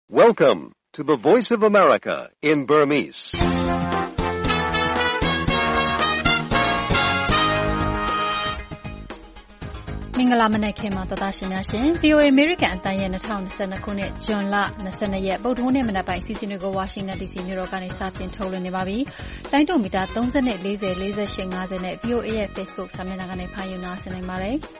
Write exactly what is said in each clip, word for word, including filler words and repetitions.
Welcome to the Voice of America in Burmese. ။မင်္ဂလာမနက်ခင်းပါသောသားရှင်များရှင် ဗွီအိုအေ American အသံရဲ့၂၀၂၂ခုနှစ်ဇွန်လ၂၂ရက်ဗုဒ္ဓဟူးနေ့မနက်ပိုင်းအစီအစဉ်တွေကို Washington ဒီ စီ မြို့တော်ကနေစတင်ထုတ်လွှင့်နေပါပြီ။လိုင်းဒိုမီတာ၃၀ ၄၀ ၄၈ ၅၀နဲ့ ဗွီအိုအေ ရဲ့ Facebook စာမျက်နှာကနေဖန်ယူနာဆင်နိုင်ပါတယ်။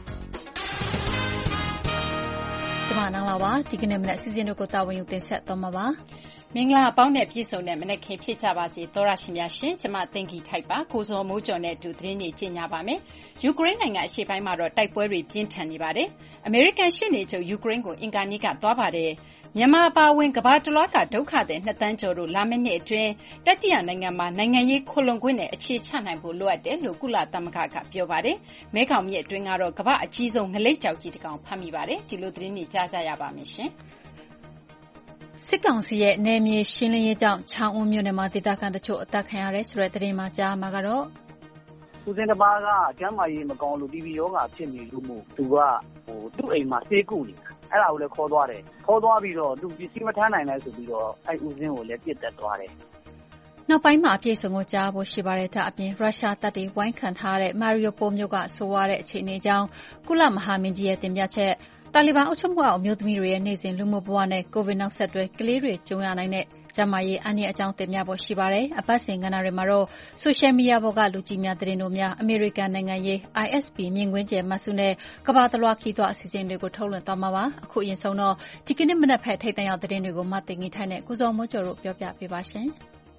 ကျမနန်းလာပါဒီကနေ့မနက်အစီအစဉ်တွေကိုတာဝန်ယူတင်ဆက်သွားမှာပါ။မင်္ဂလာပေါင်းနဲ့ပြည့်စုံတဲ့မနက်ခင်းဖြစ်ကြပါစေသောရရှိများရှင်ကျမသိင်္ဂီထိုက်ပါကိုစောမိုးကျော်နဲ့အတူသတင်းတွေကြီးညာပါမယ်ယူကရိန်းနိုင်ငံအရှေ့ပိုင်းမှာတော့တိုက်ပွဲတွေပြင်းထန်နေပါတယ်အမေရိကန်ရှေ့နေချုပ်ယူကရိန်းကိုအင်ကာနေ့ကသွားပါတယ်မြန်မာအပါအဝင်ကမ္ဘာတလွှားကဒုက္ခသည်နှစ်သန်းကျော်တို့လာမယ့်နှစ်အတွင်းတတိယနိုင်ငံမှာနိုင်ငံရေးခိုလှုံခွင့်နဲ့အခြေချနိုင်ဖို့လိုအပ်တယ်လို့ကုလသမဂ္ဂကပြောပါတယ်မဲခေါင်မြစ်အတွင်းကတော့ကမ္ဘာအကြီးဆုံးငလိပ်ကြောက်ကြီးတစ်ကောင်ဖမ်းမိပါတယ်ဒီလိုသတင်းတွေကြားကြရပါမယ်ရှင်စစ်ကောင်စီရဲ့နယ်မြေရှင်းလင်းရေးကြောင့်ချောင်းဦးမြို့နယ်မှာဒေသခံတချို့အသက်ခံရတယ်ဆိုတဲ့သတင်းမှကြားမှာကတော့ဦးစင်းတစ်ပါးကကျမ်းမာရေးမကောင်းလို့ တီ ဗီ ရောဂါဖြစ်နေလို့မို့သူကဟိုသူ့အိမ်မှာဆေးကုနေတာအဲ့ဒါကိုလည်းခေါ်သွားတယ်ခေါ်သွားပြီးတော့သူပစ္စည်းမထမ်းနိုင်လဲဆိုပြီးတော့အဲ့ဦးစင်းကိုလည်းပြစ်တက်သွားတယ်နောက်ပိုင်းမှာအပြည့်စုံကိုကြားဖို့ရှိပါတယ်ဒါအပြင်ရုရှားတပ်တွေဝိုင်းခံထားတဲ့မာရီယိုပိုမြို့ကဆိုးရတဲ့အခြေအနေကြောင်းကုလမဟာမင်းကြီးရဲ့တင်ပြချက်တာလီဘန်အုပ်ချုပ်မှုအောက်အမျိုးသမီးတွေရဲ့နေ့စဉ်လူမှုဘဝနဲ့ကိုဗစ်နောက်ဆက်တွဲကလေးတွေကြုံရနိုင်တဲ့ကျန်းမာရေးအန္တရာယ်အကြောင်းတင်ပြဖို့ရှိပါတယ်။အပတ်စဉ်ကဏ္ဍတွေမှာတော့ဆိုရှယ်မီဒီယာပေါ်ကလူကြီးများသတင်းတို့များအမေရိကန်နိုင်ငံရေး I S P မြင်ကွင်းကျယ်မှတ်စုနဲ့ကမ္ဘာတလွှားခီးသွွားအစီအစဉ်တွေကိုထုတ်လွှင့်သွားမှာပါ။အခုအရင်ဆုံးတော့ဒီကနေ့မနက်ဖက်ထိပ်တန်းရောက်သတင်းတွေကိုမသိငီထိုင်နဲ့ကုစုံမိုးကျော်တို့ပြောပြပေးပါရှင်။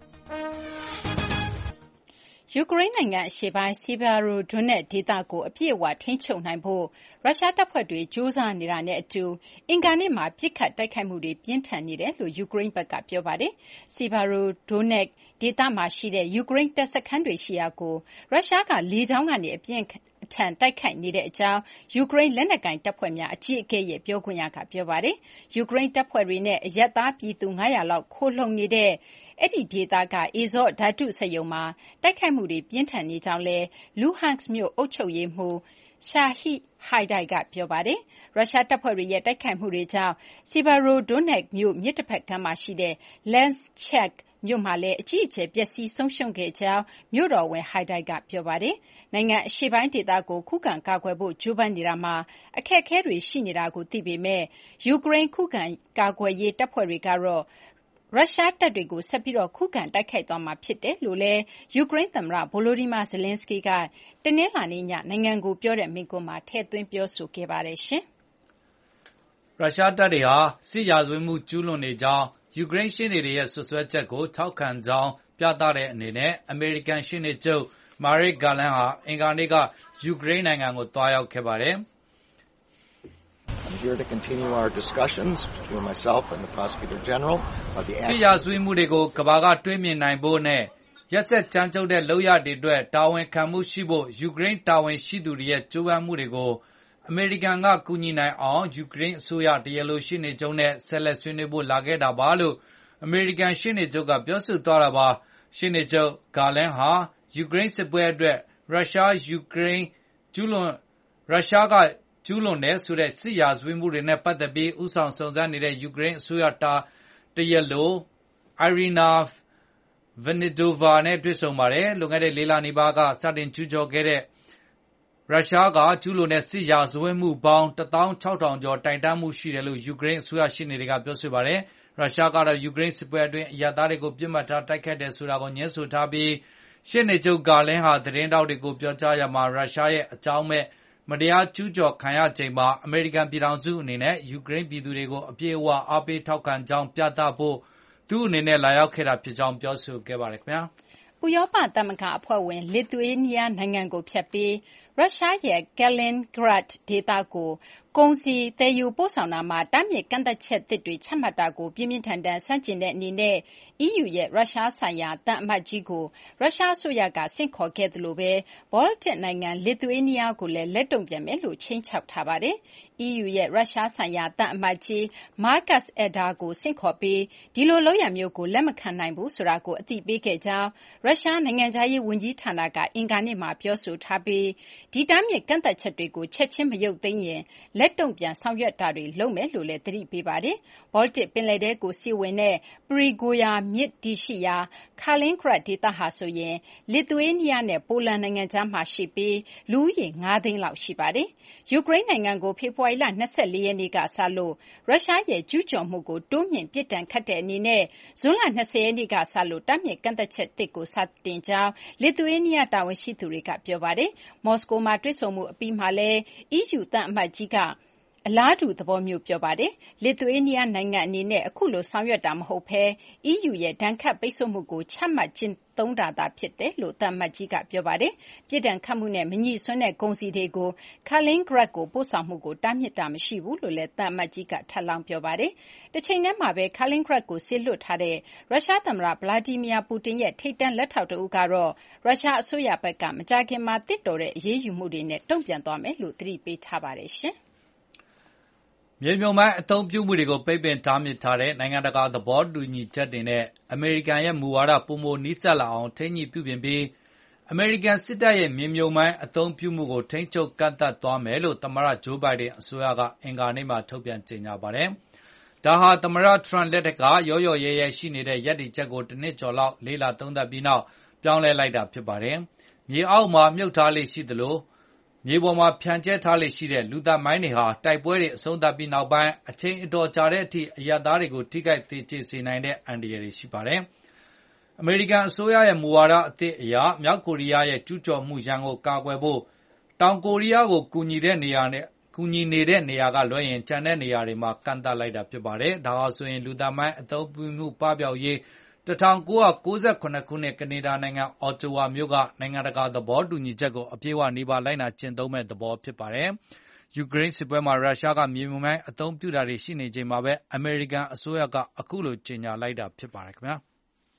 ယူကရိန်းနိုင်ငံအရှေ့ပိုင်းစီဗာရိုဒွန်နက်ဒေသကိုအပြည့်အဝထိန်းချုပ်နိုင်ဖို့ရုရှားတပ်ဖွဲ့တွေကြိုးစားနေတာနဲ့အတူအင်္ဂါနေ့မှာပြစ်ခတ်တိုက်ခိုက်မှုတွေပြင်းထန်နေတယ်လို့ယူကရိန်းဘက်ကပြောပါတယ်။စီဗာရိုဒွန်နက်ဒေသမှာရှိတဲ့ယူကရိန်းတပ်စခန်းတွေရှိရာကိုရုရှားကလေကြောင်းကနေအပြင်းအထန်တိုက်ခိုက်နေတဲ့အကြောင်းယူကရိန်းလက်နက်ကိုင်တပ်ဖွဲ့များအကြီးအကဲရဲ့ပြောခွင့်ရကပြောပါတယ်။ယူကရိန်းတပ်ဖွဲ့တွေနဲ့အရပ်သားပြည်သူ၅၀၀လောက်ခိုလှုံနေတဲ့အဲ့ဒီဒေသကအေဇော့ဓာတုစက်ရုံမှာတိုက်ခိုက်မှုတွေပြင်းထန်နေကြောင်းလဲလူဟန့်မြို့အုပ်ချုပ်ရေးမှူးရှာဟိဟိုင်ဒိုင်ကပြောပါတယ်။ရုရှားတပ်ဖွဲ့တွေရဲ့တိုက်ခိုက်မှုတွေကြောင့်စီဗာရိုဒွန်နက်မြို့မြစ်တစ်ဖက်ကမ်းမှာရှိတဲ့လန်ချက်မြို့မှာလည်းအကြီးအကျယ်ပျက်စီးဆုံးရှုံးခဲ့ကြောင်းမြို့တော်ဝန်ဟိုင်ဒိုင်ကပြောပါတယ်။နိုင်ငံအရှေ့ပိုင်းဒေသကိုခုခံကာကွယ်ဖို့ကြိုးပမ်းနေတာမှာအခက်အခဲတွေရှိနေတာကိုသိပေမဲ့ယူကရိန်းခုခံကာကွယ်ရေးတပ်ဖွဲ့တွေကတော့ရုရှားတပ်တွေကိုဆက်ပြီးခုခံတိုက်ခိုက်သွားမှာဖြစ်တယ်လို့လည်းယူကရိန်းသမ္မတဗိုလိုဒီမာဇလင်းစကီးကတနင်္လာနေ့ညနိုင်ငံကိုပြောတဲ့မိန့်ခွန်းမှာထည့်သွင်းပြောဆိုခဲ့ပါတယ်ရှင်။ရုရှားတပ်တွေဟာစစ်ရာဇဝတ်မှုကျူးလွန်နေကြောင်းယူကရိန်းရှေ့နေတွေရဲ့ဆွဆွဲချက်ကိုထောက်ခံကြောင်းပြသတဲ့အနေနဲ့အမေရိကန်ရှေ့နေချုပ်မာရစ်ဂါလန်ဟာအင်္ဂါနေ့ကယူကရိန်းနိုင်ငံကိုသွားရောက်ခဲ့ပါတယ်။ I'm here to continue our discussions between myself and the Prosecutor General of the စစ်ရာဇဝတ်မှုတွေကိုကမ္ဘာကတွေးမြင်နိုင်ဖို့နဲ့ရက်စက်ကြမ်းကြုတ်တဲ့လုပ်ရတွေအတွက်တာဝန်ခံမှုရှိဖို့ယူကရိန်းတာဝန်ရှိသူတွေရဲ့ကြိုးပမ်းမှုတွေကိုအမေရိကန်ကကူညီနိုင်အောင်ယူကရိန်းအစိုးရတရားလိုရှေ့နေချုပ်နဲ့ဆက်လက်ဆွေးနွေးဖို့လာခဲ့တာပါလို့အမေရိကန်ရှေ့နေချုပ်ကပြောဆိုသွားတာပါရှေ့နေချုပ်ဂါလန်ဟာယူကရိန်းစစ်ပွဲအတွက်ရုရှားယူကရိန်းကျူးလွန်ရုရှားကကျူးလွန်တဲ့ဆိုတဲ့စစ်ရာဇဝတ်မှုတွေနဲ့ပတ်သက်ပြီးဥဆောင်စုံစမ်းနေတဲ့ယူကရိန်းအစိုးရတာတရားလိုအိုင်ရီနာဗနီဒိုဗာနဲ့တွေ့ဆုံပါတယ်လွန်ခဲ့တဲ့လေးလနီးပါးကစတင်ကျူးကျော်ခဲ့တဲ့ရုရှားကကျူးလွန်တဲ့စစ်ရာဇဝတ်မှုပေါင်းတစ်သောင်းခြောက်ထောင်ကျော်တိုင်တန်းမှုရှိတယ်လို့ယူကရိန်းအစိုးရရှေ့နေတွေကပြောဆိုပါတယ်ရုရှားကတော့ယူကရိန်းစစ်ပွဲအတွင်းအရပ်သားတွေကိုပြစ်မှတ်ထားတိုက်ခိုက်တယ်ဆိုတာကိုညှင်းဆိုထားပြီးရှေ့နေချုပ်ဂါလင်းဟာသတင်းတောက်တွေကိုပြောကြားရမှာရုရှားရဲ့အကြောင်းမဲ့မတရားကျူးကျော်ခံရချိန်မှာအမေရိကန်ပြည်ထောင်စုအနေနဲ့ယူကရိန်းပြည်သူတွေကိုအပြည့်အဝအားပေးထောက်ခံကြောင်းပြသဖို့သူ့အနေနဲ့လာရောက်ခဲ့တာဖြစ်ကြောင်းပြောဆိုခဲ့ပါတယ်ခင်ဗျာ။ဥရောပသမဂ္ဂအဖွဲ့ဝင်လစ်သူယေးနီးယားနိုင်ငံကိုဖျက်ပြီးရုရှားရဲ့ကယ်လင်ဂရတ်ဒေသကိုကုန်စည်သယ်ယူပို့ဆောင်တာမှာတားမြစ်ကန့်သတ်ချက်သစ်တွေချမှတ်တာကိုပြင်းပြင်းထန်ထန်ဆန့်ကျင်တဲ့အနေနဲ့ အီးယူ ရဲ့ရုရှားဆိုင်ရာသံအမတ်ကြီးကိုရုရှားအစိုးရကဆင့်ခေါ်ခဲ့သလိုပဲဘောလတစ်နိုင်ငံလစ်သူယေးနီးယားကိုလည်းလက်တုံ့ပြန်မယ်လို့ခြိမ်းခြောက်ထားပါတယ်။အီးယူ ရဲ့ရုရှားဆိုင်ရာသံအမတ်ကြီးမားကတ်အက်ဒါကိုဆင့်ခေါ်ပြီးဒီလိုလုပ်ရမျိုးကိုလက်မခံနိုင်ဘူးဆိုတာကိုအသိပေးခဲ့ကြောင်းရုရှားနိုင်ငံခြားရေးဝန်ကြီးဌာနကအင်္ဂါနေ့မှာပြောဆိုထားပြီးဒီတားမြစ်ကန့်သတ်ချက်တွေကိုချက်ချင်းမရုပ်သိမ်းရင်လက်တုံ့ပြန်ဆောင်ရွက်တာတွေလုပ်မယ်လို့လည်းသတိပေးပါတယ်။ ဘောလတစ်ပင်လယ်ထဲကိုစီးဝင်တဲ့ Pyrgoia မြစ်တည်ရှိရာ Kaliningrad ဒေသဟာဆိုရင် လစ်သူယေးနီးယားနဲ့ပိုလန်နိုင်ငံကြားမှာရှိပြီးလူဦးရေငါးသိန်းလောက်ရှိပါတယ်။ ယူကရိန်းနိုင်ငံကိုဖေဖော်ဝါရီလ၂၄ရက်နေ့ကစလို့ရုရှားရဲ့ကျူးကျော်မှုကိုတိုးမြှင့်ပြစ်ဒဏ်ခတ်တဲ့အနေနဲ့ဇွန်လ၂၀ရက်နေ့ကစလို့တားမြစ်ကန့်သတ်ချက်သစ်ကိုစတင်ကြောင်းလစ်သူယေးနီးယားတာဝန်ရှိသူတွေကပြောပါတယ်။ မော်စကိုမှာတွေ့ဆုံမှုအပြီးမှာလည်း အီးယူသံအမတ်ကြီးကအလားတူသဘောမျိုးပြောပါတယ်။ လစ်သူယေးနီးယားနိုင်ငံအနေနဲ့အခုလိုဆောင်ရွက်တာမဟုတ်ဘဲ အီးယူရဲ့ဒဏ်ခတ်ပိတ်ဆို့မှုကိုချမှတ်ကျင့်သုံးတာသာဖြစ်တယ်လို့သံအမတ်ကြီးကပြောပါတယ်။ ပြစ်ဒဏ်ခတ်မှုနဲ့မငြိစွန်းတဲ့ကုန်စည်တွေကို Kaliningrad ကိုပို့ဆောင်မှုကိုတားမြစ်တာမရှိဘူးလို့လည်းသံအမတ်ကြီးကထပ်လောင်းပြောပါတယ်။ တချိန်တည်းမှာပဲ Kaliningrad ကိုစေလွှတ်ထားတဲ့ရုရှားသမ္မတ Vladimir Putin ရဲ့ထိပ်တန်းလက်ထောက်တဦးကတော့ရုရှားအစိုးရဘက်ကမကြာခင်မှာသင့်တော်တဲ့အရေးယူမှုတွေနဲ့တုံ့ပြန်သွားမယ်လို့သတိပေးထားပါတယ်။မြေမြှုပ်မိုင်းအသုံးပြုမှုတွေကိုပိတ်ပင်တားမြစ်ထားတဲ့နိုင်ငံတကာသဘောတူညီချက်တွေနဲ့အမေရိကန်ရဲ့မူဝါဒပိုမိုနီးစပ်လာအောင်ထိန်းညှိပြုပြင်ပြီးအမေရိကန်စစ်တပ်ရဲ့မြေမြှုပ်မိုင်းအသုံးပြုမှုကိုထိန်းချုပ်ကန့်သတ်သွားမယ်လို့သမ္မတဂျိုးဘိုင်ဒန်အစိုးရကအင်္ဂါနေ့မှာထုတ်ပြန်ကြေညာပါတယ်။ ဒါဟာသမ္မတထရန့်လက်ထက်ကရော့ရော့ရဲရဲရှိနေတဲ့ရပ်တည်ချက်ကိုတနှစ်ကျော်လောက်လေ့လာသုံးသပ်ပြီးနောက်ပြောင်းလဲလိုက်တာဖြစ်ပါတယ်။ မြေအောက်မှာမြှုပ်ထားလေ့ရှိသလိုမြေပေါ်မှာဖြန့်ကျဲထားလေ့ရှိတဲ့လူသတ်မိုင်းတွေဟာတိုက်ပွဲတွေအဆုံးသတ်ပြီးနောက်ပိုင်းအချိန်အတော်ကြာတဲ့အထိအရပ်သားတွေကိုထိခိုက်သေကျေစေနိုင်တဲ့အန္တရာယ်တွေရှိပါတယ်။ အမေရိကန်အစိုးရရဲ့မူဝါဒအသစ်အရမြောက်ကိုရီးယားရဲ့ကျူးကျော်မှုရန်ကိုကာကွယ်ဖို့တောင်ကိုရီးယားကိုကူညီတဲ့နေရာနဲ့ကူညီနေတဲ့နေရာကလွှဲရင်ကျန်တဲ့နေရာတွေမှာကန့်သတ်လိုက်တာဖြစ်ပါတယ်။ ဒါဟာဆိုရင်လူသတ်မိုင်းအသုံးပြုမှုပပျောက်ရေး၁၉၉၇ခုနှစ်ကနေဒါနိုင်ငံအော်တိုဝါမြို့ကနိုင်ငံတကာသဘောတူညီချက်ကိုအပြည့်အဝနီးပါးလိုက်နာကျင့်သုံးမယ့်သဘောဖြစ်ပါတယ်။ ယူကရိန်းစစ်ပွဲမှာရုရှားကမြေမြှုပ်မိုင်းအသုံးပြုတာတွေရှိနေချိန်မှာပဲအမေရိကန်အစိုးရကအခုလိုကြေညာလိုက်တာဖြစ်ပါတယ်ခင်ဗျာ။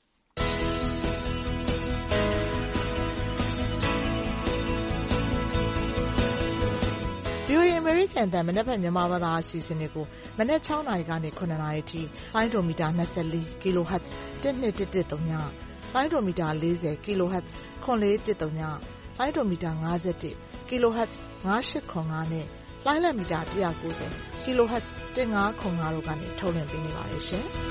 VOA American အသံမနက်ဖြန်မြန်မာဘာသာအစီအစဉ်တွေကိုမနက်၆နာရီကနေ၇နာရီအထိလိုင်းဒိုမီတာ၂၄ kHz ၁၂၁၁၃ညလိုင်းဒိုမီတာ၄၀ kHz ခွန်လေးတစ်သုံးညလိုင်းဒိုမီတာ၅၁ kHz ၅၈ခွန်၅နဲ့လိုင်းလက်မီတာ၁၉၀ kHz ၁၅ခွန်၅တို့ကနေထုတ်လွှင့်ပေးနေပါတယ်ရှင်။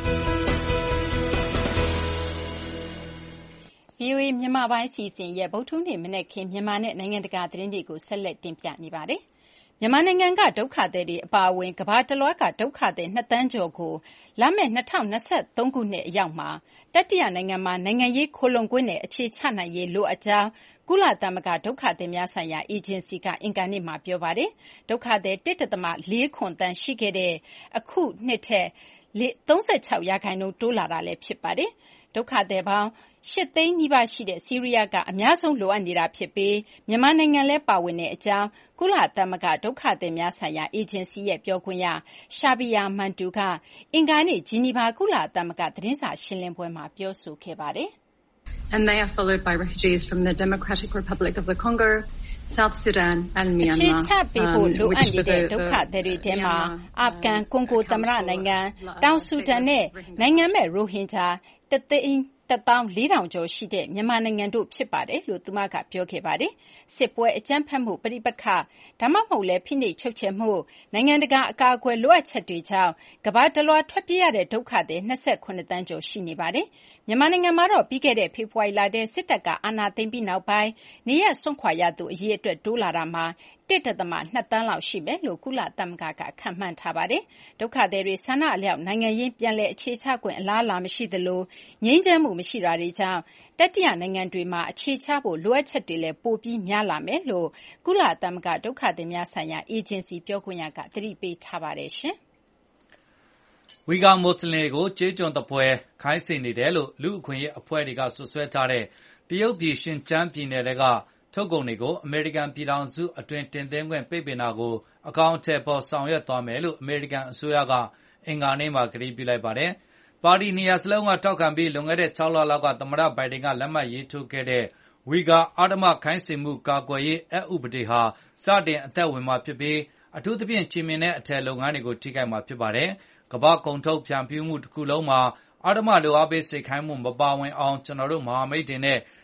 VOA မြန်မာပိုင်းအစီအစဉ်ရဲ့ဗုဒ္ဓဟူးနေ့မနက်ခင်းမြန်မာနဲ့နိုင်ငံတကာသတင်းတွေကိုဆက်လက်တင်ပြနေပါတယ်။မြန်မာနိုင်ငံကဒုက္ခသည်တွေအပါအဝင်ကမ္ဘာတလွှားကဒုက္ခသည်နှစ်သန်းကျော်ကိုလာမယ့်၂၀၂၃ခုနှစ်အရောက်မှာတတိယနိုင်ငံမှာနိုင်ငံရေးခိုလှုံခွင့်နဲ့အခြေချနိုင်ရေးလိုအပ်ကြောင်းကုလသမဂ္ဂဒုက္ခသည်များဆိုင်ရာအေဂျင်စီကအင်္ဂါနေ့မှာပြောပါတယ်။ဒုက္ခသည် ၁.၄ သန်းရှိခဲ့တဲ့အခုနှစ်ထက်၃၆ရာခိုင်နှုန်းတိုးလာတာလည်းဖြစ်ပါတယ်။ဒုက္ခသည်ပေါင်း၈သိန်းနီးပါးရှိတဲ့ဆီးရီးယားကအများဆုံးလိုအပ်နေတာဖြစ်ပြီးမြန်မာနိုင်ငံလည်းပါဝင်တဲ့အကြောင်းကုလသမဂ္ဂဒုက္ခသည်များဆိုင်ရာအေဂျင်စီရဲ့ပြောခွင့်ရ Shabir Mantou ကအင်္ဂါနေ့ဂျီနီဗာကုလသမဂ္ဂသတင်းစာရှင်းလင်းပွဲမှာပြောဆိုခဲ့ပါတယ်။ And they are followed by refugees from the Democratic Republic of the Congo, South Sudan and Myanmar. အခြေချပေးဖို့လိုအပ်နေတဲ့ဒုက္ခသည်တွေထဲမှာအာဖဂန်၊ကွန်ဂိုသမ္မတနိုင်ငံ၊တောင်ဆူဒန်နဲ့နိုင်ငံမဲ့ရိုဟင်ဂျာတသိန်းတသောင်းလေးထောင်ကျော်ရှိတဲ့မြန်မာနိုင်ငံတို့ဖြစ်ပါတယ်လို့သူမကပြောခဲ့ပါတယ်။စစ်ပွဲအကြမ်းဖက်မှုပဋိပက္ခဒါမှမဟုတ်လည်းဖိနှိပ်ချုပ်ချယ်မှုနိုင်ငံတကာအကာအကွယ်လိုအပ်ချက်တွေကြောင့်ကမ္ဘာတလွှားထွက်ပြေးရတဲ့ဒုက္ခသည်၂၇သန်းကျော်ရှိနေပါတယ်။မြန်မာနိုင်ငံမှာတော့ပြီးခဲ့တဲ့ဖေဖော်ဝါရီလထဲစစ်တပ်ကအာဏာသိမ်းပြီးနောက်ပိုင်းနေရပ်စွန့်ခွာရသူအရေအတွက်တိုးလာတာမှာ၁.၂သန်းလောက်ရှိမယ်လို့ကုလသမဂ္ဂကခန့်မှန်းထားပါတယ်။ဒုက္ခသည်တွေဆန္ဒအလျောက်နိုင်ငံရင်းပြန်လည်အခြေချခွင့်အလားအလာမရှိသလိုငြိမ်းချမ်းမှုမရှိတာတွေကြောင့်တတိယနိုင်ငံတွေမှာအခြေချဖို့လိုအပ်ချက်တွေလည်းပိုပြီးများလာမယ်လို့ကုလသမဂ္ဂဒုက္ခသည်များဆိုင်ရာအေဂျင်စီပြောခွင့်ရကသတိပေးထားပါတယ်ရှင်။ဝီဂါမွတ်စလင်တွေကိုကျေးကျွန်သဖွယ်ခိုင်းစေနေတယ်လို့လူ့အခွင့်အရေးအဖွဲ့တွေကစွပ်စွဲထားတဲ့တရုတ်ပြည်ရှင်ကျန်းပြည်နယ်ကထုတ်ကုန်တွေကိုအမေရိကန်ပြည်ထောင်စုအတွင်းတင်သွင်းခွင့်ပိတ်ပင်တာကိုအကောင်အထည်ဖေါ်ဆောင်ရွက်သွားမယ်လို့အမေရိကန်အစိုးရကအင်္ဂါနေ့မှာကတိပြုလိုက်ပါတယ်။ပါတီနှစ်ရပ်စလုံးကထောက်ခံပြီးလွန်ခဲ့တဲ့၆လလောက်ကသမ္မတဘိုင်ဒန်ကလက်မှတ်ရေးထိုးခဲ့တဲ့ဝီဂါအဓမ္မခိုင်းစေမှုကာကွယ်ရေးအက်ဥပဒေဟာစတင်အသက်ဝင်မှာဖြစ်ပြီးအထူးသဖြင့်ချည်မျှင်နဲ့အထည်လုပ်ငန်းတွေကိုထိခိုက်မှာဖြစ်ပါတယ်။ကမ္ဘာကုန်ထုတ်ဖြန့်ဖြူးမှုတခုလုံးမှာအဓမ္မလုပ်အားပေးစေခိုင်းမှုမပါဝင်အောင်ကျွန်တော်တို့မဟာမိတ်တွေနဲ့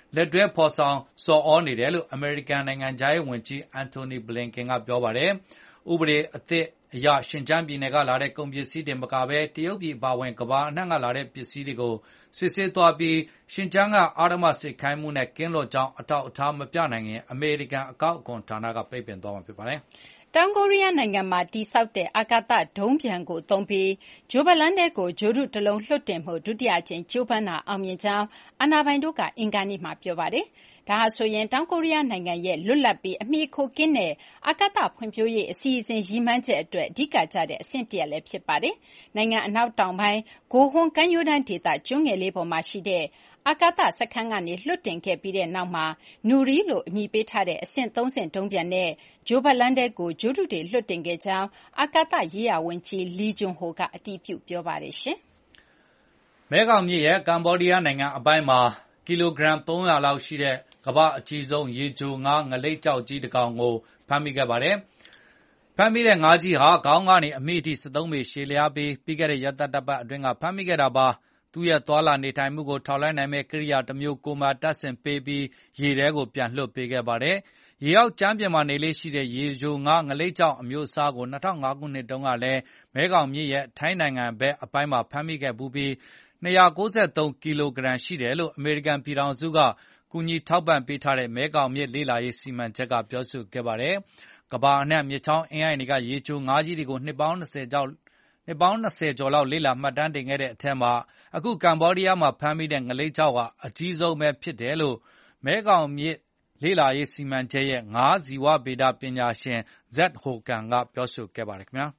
လက်တွဲဖော်ဆောင်ဆော်ဩနေတယ်လို့အမေရိကန်နိုင်ငံခြားရေးဝန်ကြီးအန်တိုနီဘလင်ကန်ကပြောပါတယ်။ဥပဒေအသစ်အရရှင်ကျန်းပြည်နယ်ကလာတဲ့ကုန်ပစ္စည်းတွေမကဘဲတရုတ်ပြည်ပါဝင်ကမ္ဘာအနှံ့ကလာတဲ့ပစ္စည်းတွေကိုစစ်ဆေးသွားပြီးရှင်ကျန်းကအာဓမစိတ်ခိုင်းမှုနဲ့ကင်းလွတ်ကြောင်းအထောက်အထားမပြနိုင်ရင်အမေရိကန်အကောက်အခွန်ဌာနကပိတ်ပင်သွားမှာဖြစ်ပါတယ်။တောင်ကိုရီးယားနိုင်ငံမှာတည်ဆောက်တဲ့အာကာသဒုံးပျံကိုသုံးပြီးဂျိုဘလန်တဲကိုဂျိုဒုတလုံးလွှတ်တင်မှုဒုတိယအကြိမ်ကျိုးပန်းတာအောင်မြင်ကြောင်းအာဏာပိုင်တို့ကအင်္ဂါနေ့မှာပြောပါတယ်။ဒါဟာဆိုရင်တောင်ကိုရီးယားနိုင်ငံရဲ့လွတ်လပ်ပြီးအမီခိုကင်းတဲ့အာကာသဖွံ့ဖြိုးရေးအစီအစဉ်ရည်မှန်းချက်အတွက်အဓိကကျတဲ့အဆင့်တရက်လည်းဖြစ်ပါတယ်။နိုင်ငံအနောက်တောင်ပိုင်းဂိုဟွန်ကမ်းရိုးတန်းဒေသကျွန်းငယ်လေးပေါ်မှာရှိတဲ့အာကာသစခန်းကနေလွှတ်တင်ခဲ့ပြီးတဲ့နောက်မှာနူရီလို့အမည်ပေးထားတဲ့အဆင့်သုံးဆင့်ဒုံးပျံနဲ့ဂျိုဘလန်တဲကိုဂျိုဒုတွေလွှတ်တင်ခဲ့ကြောင်းအာကာသရေးရာဝန်ကြီးလီဂျွန်ဟိုကအတည်ပြုပြောပါတယ်ရှင်။မဲခေါင်မြစ်ရဲ့ကမ္ဘောဒီးယားနိုင်ငံအပိုင်းမှာကီလိုဂရမ်သုံးရာလောက်ရှိတဲ့ကမ္ဘာအကြီးဆုံးရေချိုငါးငလိပ်ကျောက်ကြီးတစ်ကောင်ကိုဖမ်းမိခဲ့ပါတယ်။ဖမ်းမိတဲ့ငါးကြီးဟာခေါင်းကနေအမိအထိစက်သုံးပေရှည်လျားပြီးပြီးခဲ့တဲ့ရက်သတ္တပတ်အတွင်းကဖမ်းမိခဲ့တာပါ။သူ့ရဲ့သွာလာနေထိုင်မှုကိုထောက်လှမ်းနိုင်မဲ့ကိရိယာတစ်မျိုးကိုမှတပ်ဆင်ပေးပြီးရေထဲကိုပြန်လွှတ်ပေးခဲ့ပါတယ်။ရေအောက်ကျမ်းပြင်မှာနေလေးရှိတဲ့ရေချိုငါးငလိပ်ကျောက်အမျိုးအစားကို၂၀၀၅ခုနှစ်တုန်းကလည်းမဲခေါင်မြစ်ရဲ့ထိုင်းနိုင်ငံဘက်အပိုင်းမှာဖမ်းမိခဲ့ပူးပြီး၂၉၃ကီလိုဂရမ်ရှိတယ်လို့အမေရိကန်ပြည်ထောင်စုကကူညီထောက်ပံ့ပေးထားတဲ့မဲခေါင်မြစ်လေ့လာရေးစီမံချက်ကပြောဆိုခဲ့ပါတယ်။ကမ္ဘာအနှံ့မြစ်ချောင်းအင်းအိုင်တွေကရေချိုငါးကြီးတွေကိုနှစ်ပေါင်း၂၀ကျော်နှစ်ပေါင်း၂၀ကျော်လောက်လေ့လာမှတ်တမ်းတင်ခဲ့တဲ့အထက်မှာအခုကမ္ဘောဒီးယားမှာဖမ်းမိတဲ့ငလိပ်ကျောက်ဟာအကြီးဆုံးပဲဖြစ်တယ်လို့မဲခေါင်မြစ်လေ့လာရေးစီမံချက်ရဲ့ငါးဇီဝဗေဒပညာရှင်ဇက်ဟိုကန်ကပြောဆိုခဲ့ပါတယ်ခင်ဗျာ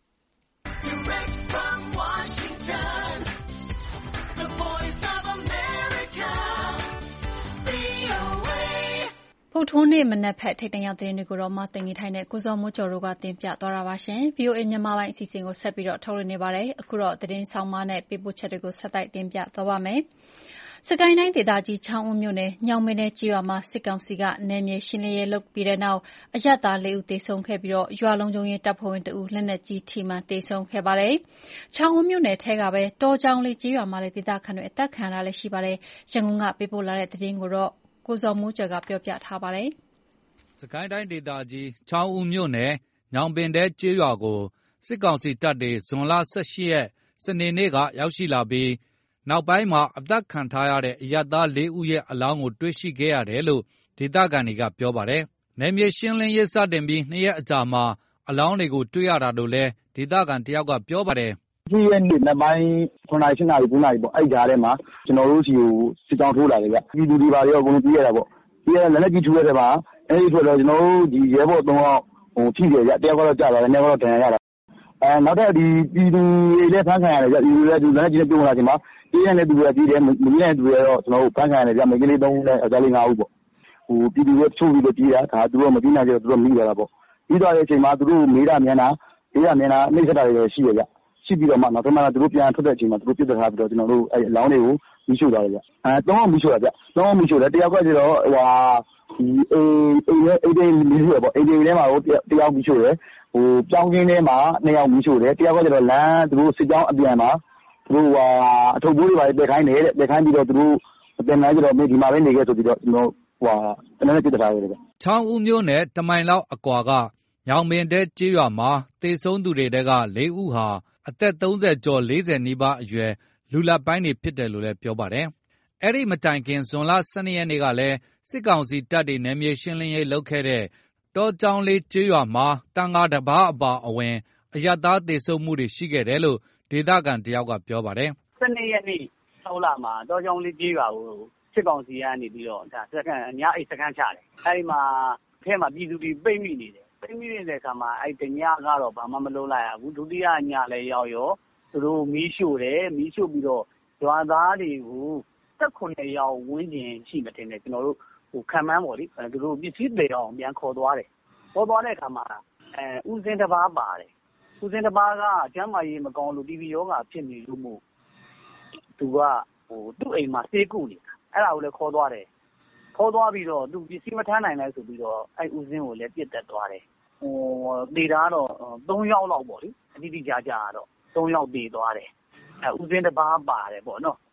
ဗုဒ္ဓဟူးနေ့မနက်ဖက်ထိပ်တန်းရောက်သတင်းတွေကိုတော့မသိင်္ဂီထိုင်းနဲ့ကိုဇော်မိုးကျော်တို့ကတင်ပြသွားတာပါရှင်။ ဗွီအိုအေမြန်မာပိုင်းအစီအစဉ်ကိုဆက်ပြီးတော့ထုတ်လွှင့်နေပါတယ်။အခုတော့သတင်းဆောင်မနဲ့ပေးပို့ချက်တွေကိုဆက်တိုက်တင်ပြသွားပါမယ်။စကိုင်းတိုင်းဒေသကြီးချောင်းဦးမြို့နယ်ညောင်မင်းနဲ့ကြေးရွာမှာစစ်ကောင်စီကနယ်မြေရှင်းလင်းရေးလုပ်ပြီးတဲ့နောက်အရပ်သားလေးဦးသေဆုံးခဲ့ပြီးတော့ရွာလုံးကျုံရေးတပ်ဖွဲ့ဝင်တဦးလက်နက်ကြီးထိမှန်သေဆုံးခဲ့ပါတယ်။ချောင်းဦးမြို့နယ်ထဲကပဲတောကြောင်လေးကြေးရွာမှာလည်းဒေသခံတွေအသက်ခံရတာလည်းရှိပါတယ်။ရန်ကုန်ကပေးပို့လာတဲ့သတင်းကိုတော့ကိုဇော်မိုးကျော်ကပြောပြထားပါတယ်။စကိုင်းတိုင်းဒေသကြီးချောင်းဦးမြို့နယ်ညောင်ပင်တဲကျေးရွာကိုစစ်ကောင်စီတပ်တွေဇွန်လ၁၈ရက်စနေနေ့ကရောက်ရှိလာပြီးနောက်ပိုင်းမှာအသက်ခံထားရတဲ့အရပ်သားလေးဦးရဲ့အလောင်းကိုတွေ့ရှိခဲ့ရတယ်လို့ဒေသခံတွေကပြောပါတယ်။နယ်မြေရှင်းလင်းရေးစတင်ပြီးနှစ်ရက်အကြာမှာအလောင်းတွေကိုတွေ့ရတာလို့လည်းဒေသခံတယောက်ကပြောပါတယ်။ဒီရက်နေ့နက်ပိုင်းခုနစ်နာရီရှစ်နာရီကိုးနာရီပေါ့အဲ့ကြားထဲမှာကျွန်တော်တို့စီကိုစစ်ကြောင်းထိုးလာတယ်ဗျ။ပြည်သူတွေပါရောအကုန်လုံးပြေးရတာပေါ့။ပြေးရလက်လက်ကြီးထူရတဲ့မှာအဲ့ဒီဆိုတော့ကျွန်တော်တို့ဒီရဲဘော်သုံးယောက်ဟိုထိတယ်ဗျ။တယောက်ကတော့ကြာပါတယ်၊နှစ်ယောက်ကတော့ဒဏ်ရာရတာ။အဲနောက်ထပ်ဒီပြည်သူတွေလည်းဖမ်းခံရတယ်ဗျ။ဒီလိုလည်းဒီလက်လက်ကြီးနဲ့ပြုံးလာချိန်မှာပြေးရတဲ့သူတွေကပြေးတယ်မပြေးတဲ့သူတွေကတော့ကျွန်တော်တို့ဖမ်းခံရတယ်ဗျ။မိန်းကလေးသုံးဦးနဲ့ယောက်ျားလေးငါးဦးပေါ့။ဟိုပြည်သူတွေချို့ပြီးတော့ပြေးတာဒါသူတို့မပြေးနိုင်ကြတော့သူတို့မိသွားတာပေါ့။ပြီးသွားတဲ့အချိန်မှာသူတို့မေးတာမြန်တာမေးတာမြန်တာနှိမ့်ဆက်တာတွေရှိရဗျ။ရှိပြီးတော့မှနောက်ဆုံးမှသူတို့ပြန်ထွက်တဲ့အချိန်မှာသူတို့ပြစ်တက်ထားပြီးတော့ကျွန်တော်တို့အဲအလောင်းတွေကိုမိရှို့သွားတယ်ဗျ။အဲသုံးယောက်မိရှို့တာဗျ။သုံးယောက်မိရှို့တယ်တယောက်ကကျတော့ဟိုဟာဒီအေးအေးအေးတေးမိရှို့ရပေါ့အေးတေးထဲမှာတော့တယောက်မိရှို့တယ်ဟိုကြောင်းကင်းထဲမှာနှစ်ယောက်မိရှို့တယ်တယောက်ကကျတော့လမ်းသူတို့စစ်ကြောင်းအပြန်မှာသူတို့ဟာအထုပ်ဘိုးတွေပါပယ်ခိုင်းတယ်တဲ့ပယ်ခိုင်းပြီးတော့သူတို့အပြန်လာကြတော့မင်းဒီမှာပဲနေခဲ့ဆိုပြီးတော့ကျွန်တော်ဟိုဟာတနည်းနဲ့ပြစ်ထားရတယ်ဗျ။ချောင်းဦးမြို့နယ်တမိုင်လောက်အကွာကညောင်ပင်တဲကျေးရွာမှာသေဆုံးသူတွေတဲကလေးဦးဟာအသက်သုံးဆယ်ကျော်လေးဆယ်နီးပါးအရွယ်လူလတ်ပိုင်းတွေဖြစ်တယ်လို့လည်းပြောပါတယ်။အဲ့ဒီမတိုင်ခင်ဇွန်လ၁၂ရက်နေ့ကလည်းစစ်ကောင်စီတပ်တွေနယ်မြေရှင်းလင်းရေးလုပ်ခဲ့တဲ့တောကြောင်လေးကျေးရွာမှာတန်ဃာတစ်ပါးအပါအဝင်အရပ်သားသေဆုံးမှုတွေရှိခဲ့တယ်လို့ဒေသခံတယောက်ကပြောပါတယ်။၁၂ရက်နေ့၆လမှာတောကြောင်လေးကျေးရွာကိုစစ်ကောင်စီကနေပြီးတော့ဒါစကန်အများအိတ်စကန်ချတယ်။အဲဒီမှာအဲမှာပြည်သူတွေပိတ်မိနေတယ်။ပိတ်မိနေတဲ့အခါမှာအဲတညကတော့ဘာမှမလုပ်လိုက်ရဘူး။ဒုတိယညလည်းရောက်ရောသူတို့မီးရှို့တယ်မီးရှို့ပြီးတော့ရွာသားတွေကို၁၇ယောက်ဝန်းကျင်ရှိမှတင်တယ်ကျွန်တော်တို့ဟိုခံမှန်းပေါ့လေသူတို့ပစ္စည်းတွေအောင်ပြန်ခေါ်သွားတယ်ခေါ်သွားတဲ့အခါမှာအဲဦးစင်းတစ်ပါးပါတယ်ဦးစင်းတစ်ပါးကကျမ်းမာရေးမကောင်းလို့တီဗီယောဂါဖြစ်နေလို့မို့သူကဟိုသူ့အိမ်မှာဆေးကုနေတာအဲ့ဒါကိုလည်းခေါ်သွားတယ်ခေါ်သွားပြီးတော့သူပစ္စည်းမထမ်းနိုင်လဲဆိုပြီးတော့အဲဦးစင်းကိုလည်းပြစ်တက်သွားတယ်ဟိုဒေတာတော့၃ယောက်လောက်ပေါ့လေအတိအကျကြကြတော့၃ယောက်တည်သွားတယ်အဲဦးစင်းတစ်ပါးပါတယ်ပေါ့နော်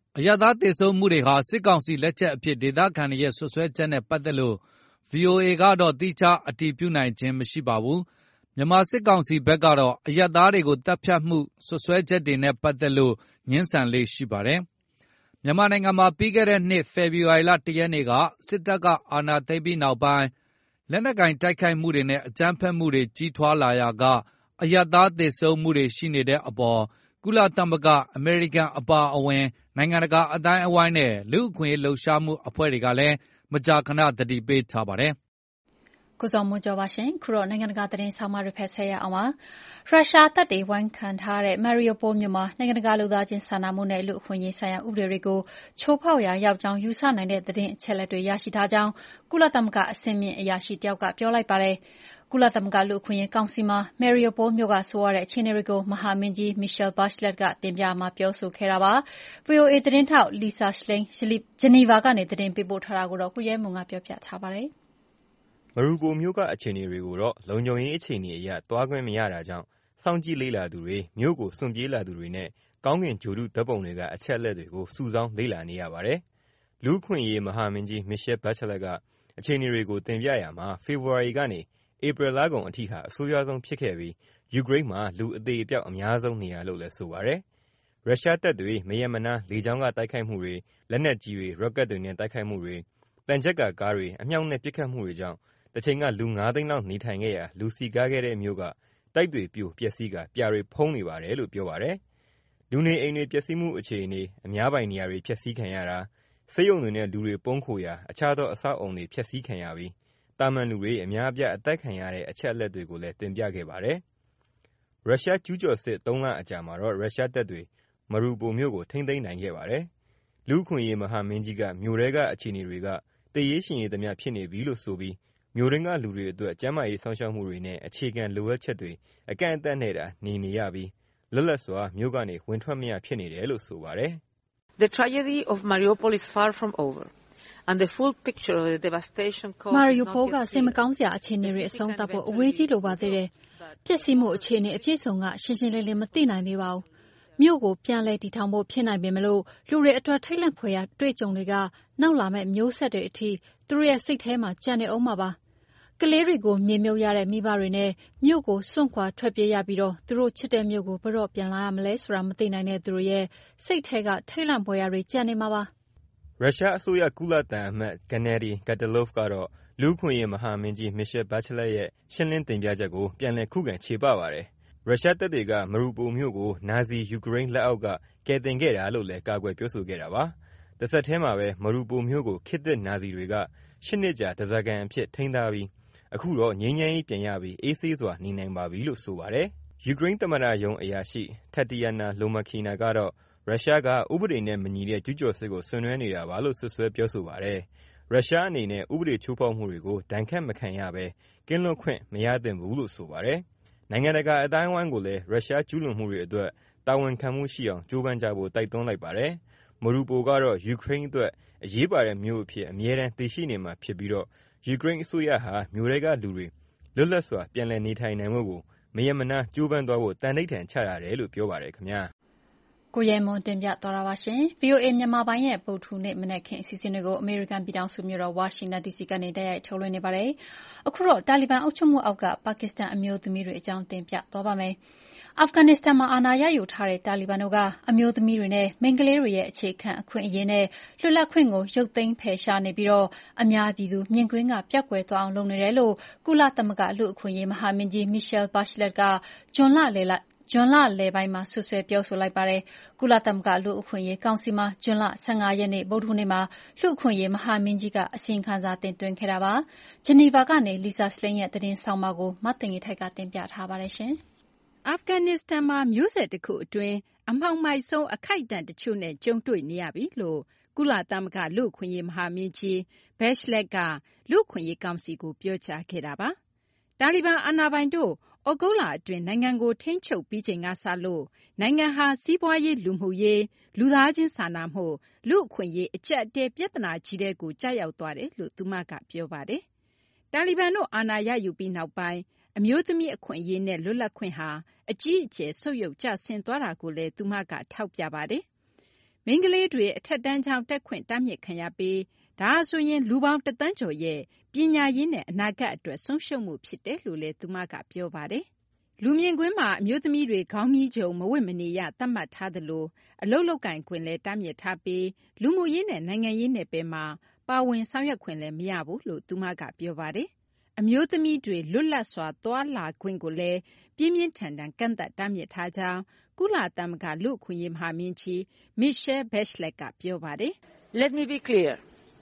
အရပ်သားသေဆုံးမှုတွေဟာစစ်ကောင်စီလက်ချက်အဖြစ်ဒေသခံတွေရဲ့ဆွဆွဲချက်နဲ့ပတ်သက်လို့ ဗွီအိုအေ ကတော့တိကျအတည်ပြုနိုင်ခြင်းမရှိပါဘူး။မြန်မာစစ်ကောင်စီဘက်ကတော့အရပ်သားတွေကိုတပ်ဖြတ်မှုဆွဆွဲချက်တွေနဲ့ပတ်သက်လို့ငြင်းဆန်လေ့ရှိပါတယ်။မြန်မာနိုင်ငံမှာပြီးခဲ့တဲ့နှစ်ဖေဖော်ဝါရီလတရက်နေ့ကစစ်တပ်ကအာဏာသိမ်းပြီးနောက်ပိုင်းလက်နက်ကိုင်တိုက်ခိုက်မှုတွေနဲ့အကြမ်းဖက်မှုတွေကြီးထွားလာရာကအရပ်သားသေဆုံးမှုတွေရှိနေတဲ့အပေါ်ကုလသမဂ္ဂအမေရိကန်အပါအဝင်နိုင်ငံတကာအတိုင်းအဝိုင်းနဲ့လူ့အခွင့်အရေးလှုပ်ရှားမှုအဖွဲ့တွေကလည်းမကြာခဏသတိပေးထားပါတယ်။ကိုဇော်မိုးကျော်ပါရှင်ခုတော့နိုင်ငံတကာသတင်းဆောင်မတွေဖက်ဆက်ရအောင်ပါရုရှားတပ်တွေဝိုင်းခံထားတဲ့ Mariupol မြို့မှာနိုင်ငံတကာလူသားချင်းစာနာမှုနဲ့လူအခွင့်အရေးဆိုင်ရာဥပဒေတွေကိုချိုးဖောက်ရာရောက်ကြောင်းယူဆနိုင်တဲ့သတင်းအချက်အလက်တွေရရှိထားကြောင်းကုလသမဂ္ဂအဆင့်မြင့်အရာရှိတယောက်ကပြောလိုက်ပါတယ်ကုလသမဂ္ဂလူအခွင့်အရေးကောင်စီမှာ Mariupol မြို့ကဆိုရတဲ့အခြေအနေတွေကိုမဟာမင်းကြီး Michelle Bachelet ကတင်ပြမှာပြောဆိုခဲ့တာပါ ဗွီအိုအေ သတင်းထောက် Lisa Schlein ဂျနီဗာကနေသတင်းပေးပို့ထားတာကိုတော့ကိုရဲမွန်ကပြောပြထားပါတယ်မရူပိုမြို့ကအခြေအနေတွေကိုတော့လုံခြုံရေးအခြေအနေအရသွားခွင့်မရတာကြောင့်စောင့်ကြည့်လေ့လာသူတွေမြို့ကိုစွန့်ပြေးလာသူတွေနဲ့ကောင်းကင်ဂျိုတုဓာတ်ပုံတွေကအချက်အလက်တွေကိုစုဆောင်းလေ့လာနေရပါတယ်။လူ့အခွင့်အရေးမဟာမင်းကြီး Michelle Bachelet ကအခြေအနေတွေကိုတင်ပြရမှာဖေဖော်ဝါရီကနေဧပြီလကုန်အထိဟာအဆိုးရွားဆုံးဖြစ်ခဲ့ပြီးယူကရိန်းမှာလူအသေးအပျောက်အများဆုံးနေရလို့လည်းဆိုပါတယ်။ရုရှားတပ်တွေမယမနာလေကြောင်းကတိုက်ခိုက်မှုတွေလက်နက်ကြီးတွေရော့ကက်တွေနဲ့တိုက်ခိုက်မှုတွေတန်ချက်ကကားတွေအမြောက်နဲ့ပစ်ခတ်မှုတွေကြောင့်တချိန်ကလူငါးသိန်းလောက်နေထိုင်ခဲ့ရာလူစီကားခဲ့တဲ့မြို့ကတိုက်တွေပြိုပျက်စီးကပြာတွေဖုံးနေပါတယ်လို့ပြောပါတယ်။လူနေအိမ်တွေပျက်စီးမှုအခြေအနေအများပိုင်နေရာတွေဖျက်ဆီးခံရတာဆေးရုံတွေနဲ့လူတွေပုန်းခိုရာအခြားသောအဆောက်အုံတွေဖျက်ဆီးခံရပြီးတာမန်လူတွေအများအပြားအသက်ခံရတဲ့အချက်အလက်တွေကိုလည်းတင်ပြခဲ့ပါတယ်။ရုရှားကျူးကျော်စစ်သုံးလအကြာမှာတော့ရုရှားတပ်တွေမရူပိုမြို့ကိုထိန်းသိမ်းနိုင်ခဲ့ပါတယ်။လူ့အခွင့်အရေးမဟာမင်းကြီးကမြို့ထဲကအခြေအနေတွေကသေရေးရှင်ရေးသမျှဖြစ်နေပြီလို့ဆိုပြီးမြို့ရင်းကလူတွေအတွက်ကျန်းမာရေးဆောင်ရှောက်မှုတွေနဲ့အခြေခံလိုအပ်ချက်တွေအကန့်အသတ်နဲ့တာနေနေရပြီးလွတ်လပ်စွာမြို့ကနေဝင်ထွက်မရဖြစ်နေတယ်လို့ဆိုပါတယ်။ The tragedy of Mariupol is far from over and the full picture of the devastation caused Mariupol ကစိတ်မကောင်းစရာအခြေအနေတွေအဆုံးသတ်ဖို့အဝေးကြီးလိုပါသေးတယ်။ပြည့်စည်မှုအခြေအနေအပြည့်စုံကရှင်းရှင်းလင်းလင်းမသိနိုင်သေးပါဘူး။မြို့ကိုပြန်လဲတည်ထောင်ဖို့ဖြစ်နိုင်ပေမဲ့လို့လူတွေအတွက်ထိတ်လန့်ဖွယ်ရာတွေ့ကြုံတွေကနောက်လာမဲ့မျိုးဆက်တွေအထိသူတို့ရဲ့စိတ်ထဲမှာကြံနေအောင်မှာပါကလေးတွေကိုမြေမြုပ်ရတဲ့မိဘတွေနဲ့မြို့ကိုစွန့်ခွာထွက်ပြေးရပြီးတော့သူတို့ချစ်တဲ့မြို့ကိုဘယ်တော့ပြန်လာရမလဲဆိုတာမသိနိုင်တဲ့သူတို့ရဲ့စိတ်ထဲကထိတ်လန့်ဖွယ်ရာတွေကြံနေမှာပါရုရှားအစိုးရကုလတန်အမတ် Gennady Gatilov ကတော့လူ့အခွင့်အရေးမဟာမင်းကြီး Michelle Bachelet ရဲ့ရှင်းလင်းတင်ပြချက်ကိုပြန်လည်ခုခံခြေပပါတယ်။ရုရှားတပ်တွေကမရူပိုမြို့ကိုနာဇီယူကရိန်းလက်အောက်ကကယ်တင်ခဲ့တာလို့လည်းကာကွယ်ပြောဆိုခဲ့တာပါ။တစ်ဆက်တည်းမှာပဲမရူပိုမြို့ကိုခေတ်သစ်နာဇီတွေကရှစ်နှစ်ကြာတစားကန်အဖြစ်ထိန်းထားပြီးအခုတော့ငြိမ်းချမ်းရေးပြန်ရပြီးအေးဆေးစွာနေနိုင်ပါပြီလို့ဆိုပါတယ်။ယူကရိန်းသမ္မတရုံးအရာရှိ Tatiana Lomakina ကတော့ရုရှားကဥပဒေနဲ့မညီတဲ့ကျူးကျော်စစ်ကိုဆင်နွှဲနေတာပါလို့ဆွဆွဲပြောဆိုပါတယ်။ရုရှားအနေနဲ့ဥပဒေချိုးဖောက်မှုတွေကိုဒဏ်ခတ်မခံရဘဲကင်းလွတ်ခွင့်မရသင့်ဘူးလို့ဆိုပါတယ်။နိုင်ငံတကာအတိုင်းအဝိုင်းကိုလည်းရုရှားကျူးလွန်မှုတွေအတွက်တာဝန်ခံမှုရှိအောင်ကြိုးပမ်းကြဖို့တိုက်တွန်းလိုက်ပါတယ်။မရူပိုကတော့ယူကရိန်းအတွက်အရေးပါတဲ့မြို့အဖြစ်အမြဲတမ်းတည်ရှိနေမှာဖြစ်ပြီးတော့ယူကရိန်းအစိုးရဟာမြို့တွေကလူတွေလွတ်လပ်စွာပြန်လည်နေထိုင်နိုင်မှုကိုမယမနာကြိုးပမ်းသွားဖို့တန်ဋိဌာန်ချရတယ်လို့ပြောပါတယ်ခင်ဗျာကိုရဲမွန်တင်ပြသွားတာပါရှင် ဗွီအိုအေ မြန်မာပိုင်းရဲ့ပုထူနေ့မနက်ခင်းအစီအစဉ်တွေကိုအမေရိကန်ပြည်ထောင်စုမြို့တော်ဝါရှင်တန် ဒီစီ ကနေတိုက်ရိုက်ထုတ်လွှင့်နေပါတယ်အခုတော့တာလီဘန်အုပ်ချုပ်မှုအောက်ကပါကစ္စတန်အမျိုးသမီးတွေအကြောင်းတင်ပြသွားပါမယ်အာဖဂန်နစ္စတန်မှာအာဏာရယူထားတဲ့တာလီဘန်တို့ကအမျိုးသမီးတွေနဲ့မိန်းကလေးတွေရဲ့အခြေခံအခွင့်အရေးနဲ့လွတ်လပ်ခွင့်ကိုရုပ်သိမ်းဖယ်ရှားနေပြီးတော့အများပြည်သူမြင်ကွင်းကပျောက်ကွယ်သွားအောင်လုပ်နေတယ်လို့ကုလသမဂ္ဂလူ့အခွင့်အရေးမဟာမင်းကြီး Michelle Bachelet ကဇွန်လလေလဇွန်လလယ်ပိုင်းမှာဆွဆွဲပြောဆိုလိုက်ပါတယ်။ကုလသမဂ္ဂလူ့အခွင့်အရေးကောင်စီမှာဇွန်လဆယ့်ငါရက်နေ့ဗုဒ္ဓဟူးနေ့မှာလူ့အခွင့်အရေးမဟာမင်းကြီးကအစီရင်ခံစာတင်သွင်းခဲ့တာပါ။ဂျနီဗာကနေ Lisa Schlein ရဲ့သတင်းဆောင်မကိုမသိင်္ဂီထိုက်ကတင်ပြထားပါတယ်ရှင်။အာဖဂန်နစ္စတန်မှာမျိုးဆက်တစ်ခုအတွင်းအမှောင်မိုက်ဆုံးအခိုက်အတန့်တချို့နဲ့ကြုံတွေ့နေရပြီလို့ကုလသမဂ္ဂလူ့အခွင့်အရေးမဟာမင်းကြီး Bachelet ကလူ့အခွင့်အရေးကောင်စီကိုပြောကြားခဲ့တာပါ။တာလီဘန်အာဏာပိုင်တို့ဩဂုတ်လအတွင်းနိုင်ငံကိုထိန်းချုပ်ပြီးချိန်ကစလို့နိုင်ငံဟာစီးပွားရေးလူမှုရေးလူသားချင်းစာနာမှုလူ့အခွင့်အရေးအကျပ်အတည်းပြဿနာကြီးတဲ့ကိုကြာရောက်သွားတယ်လို့သူမကပြောပါတယ်။တာလီဘန်တို့အာဏာရယူပြီးနောက်ပိုင်းအမျိုးသမီးအခွင့်အရေးနဲ့လွတ်လပ်ခွင့်ဟာအကြီးအကျယ်ဆုတ်ယုတ်ကျဆင်းသွားတာကိုလည်းသူမကထောက်ပြပါတယ်။မိန်းကလေးတွေအထက်တန်းကျောင်းတက်ခွင့်တားမြစ်ခံရပြီးဒါဟာဆိုရင်လူပေါင်းတစ်သန်းကျော်ရဲ့ပညာရေးနဲ့အနာဂတ်အတွက်ဆုံးရှုံးမှုဖြစ်တယ်လို့လည်းသူမကပြောပါတယ်။လူမြင်ကွင်းမှာအမျိုးသမီးတွေခေါင်းမီးကြုံမဝတ်မနေရသတ်မှတ်ထားသလိုအလုတ်လုတ်ကင်ခွင့်လည်းတားမြစ်ထားပြီးလူမှုရေးနဲ့နိုင်ငံရေးနယ်ပယ်မှာပါဝင်ဆောင်ရွက်ခွင့်လည်းမရဘူးလို့သူမကပြောပါတယ်။အမျိုးသမီးတွေလွတ်လပ်စွာသွားလာခွင့်ကိုလည်းပြင်းပြင်းထန်ထန်ကန့်သတ်တားမြစ်ထားကြောင်းကုလသမဂ္ဂလူ့အခွင့်အရေးမဟာမင်းကြီး Michelle Bachelet ကပြောပါတယ်။ Let me be clear.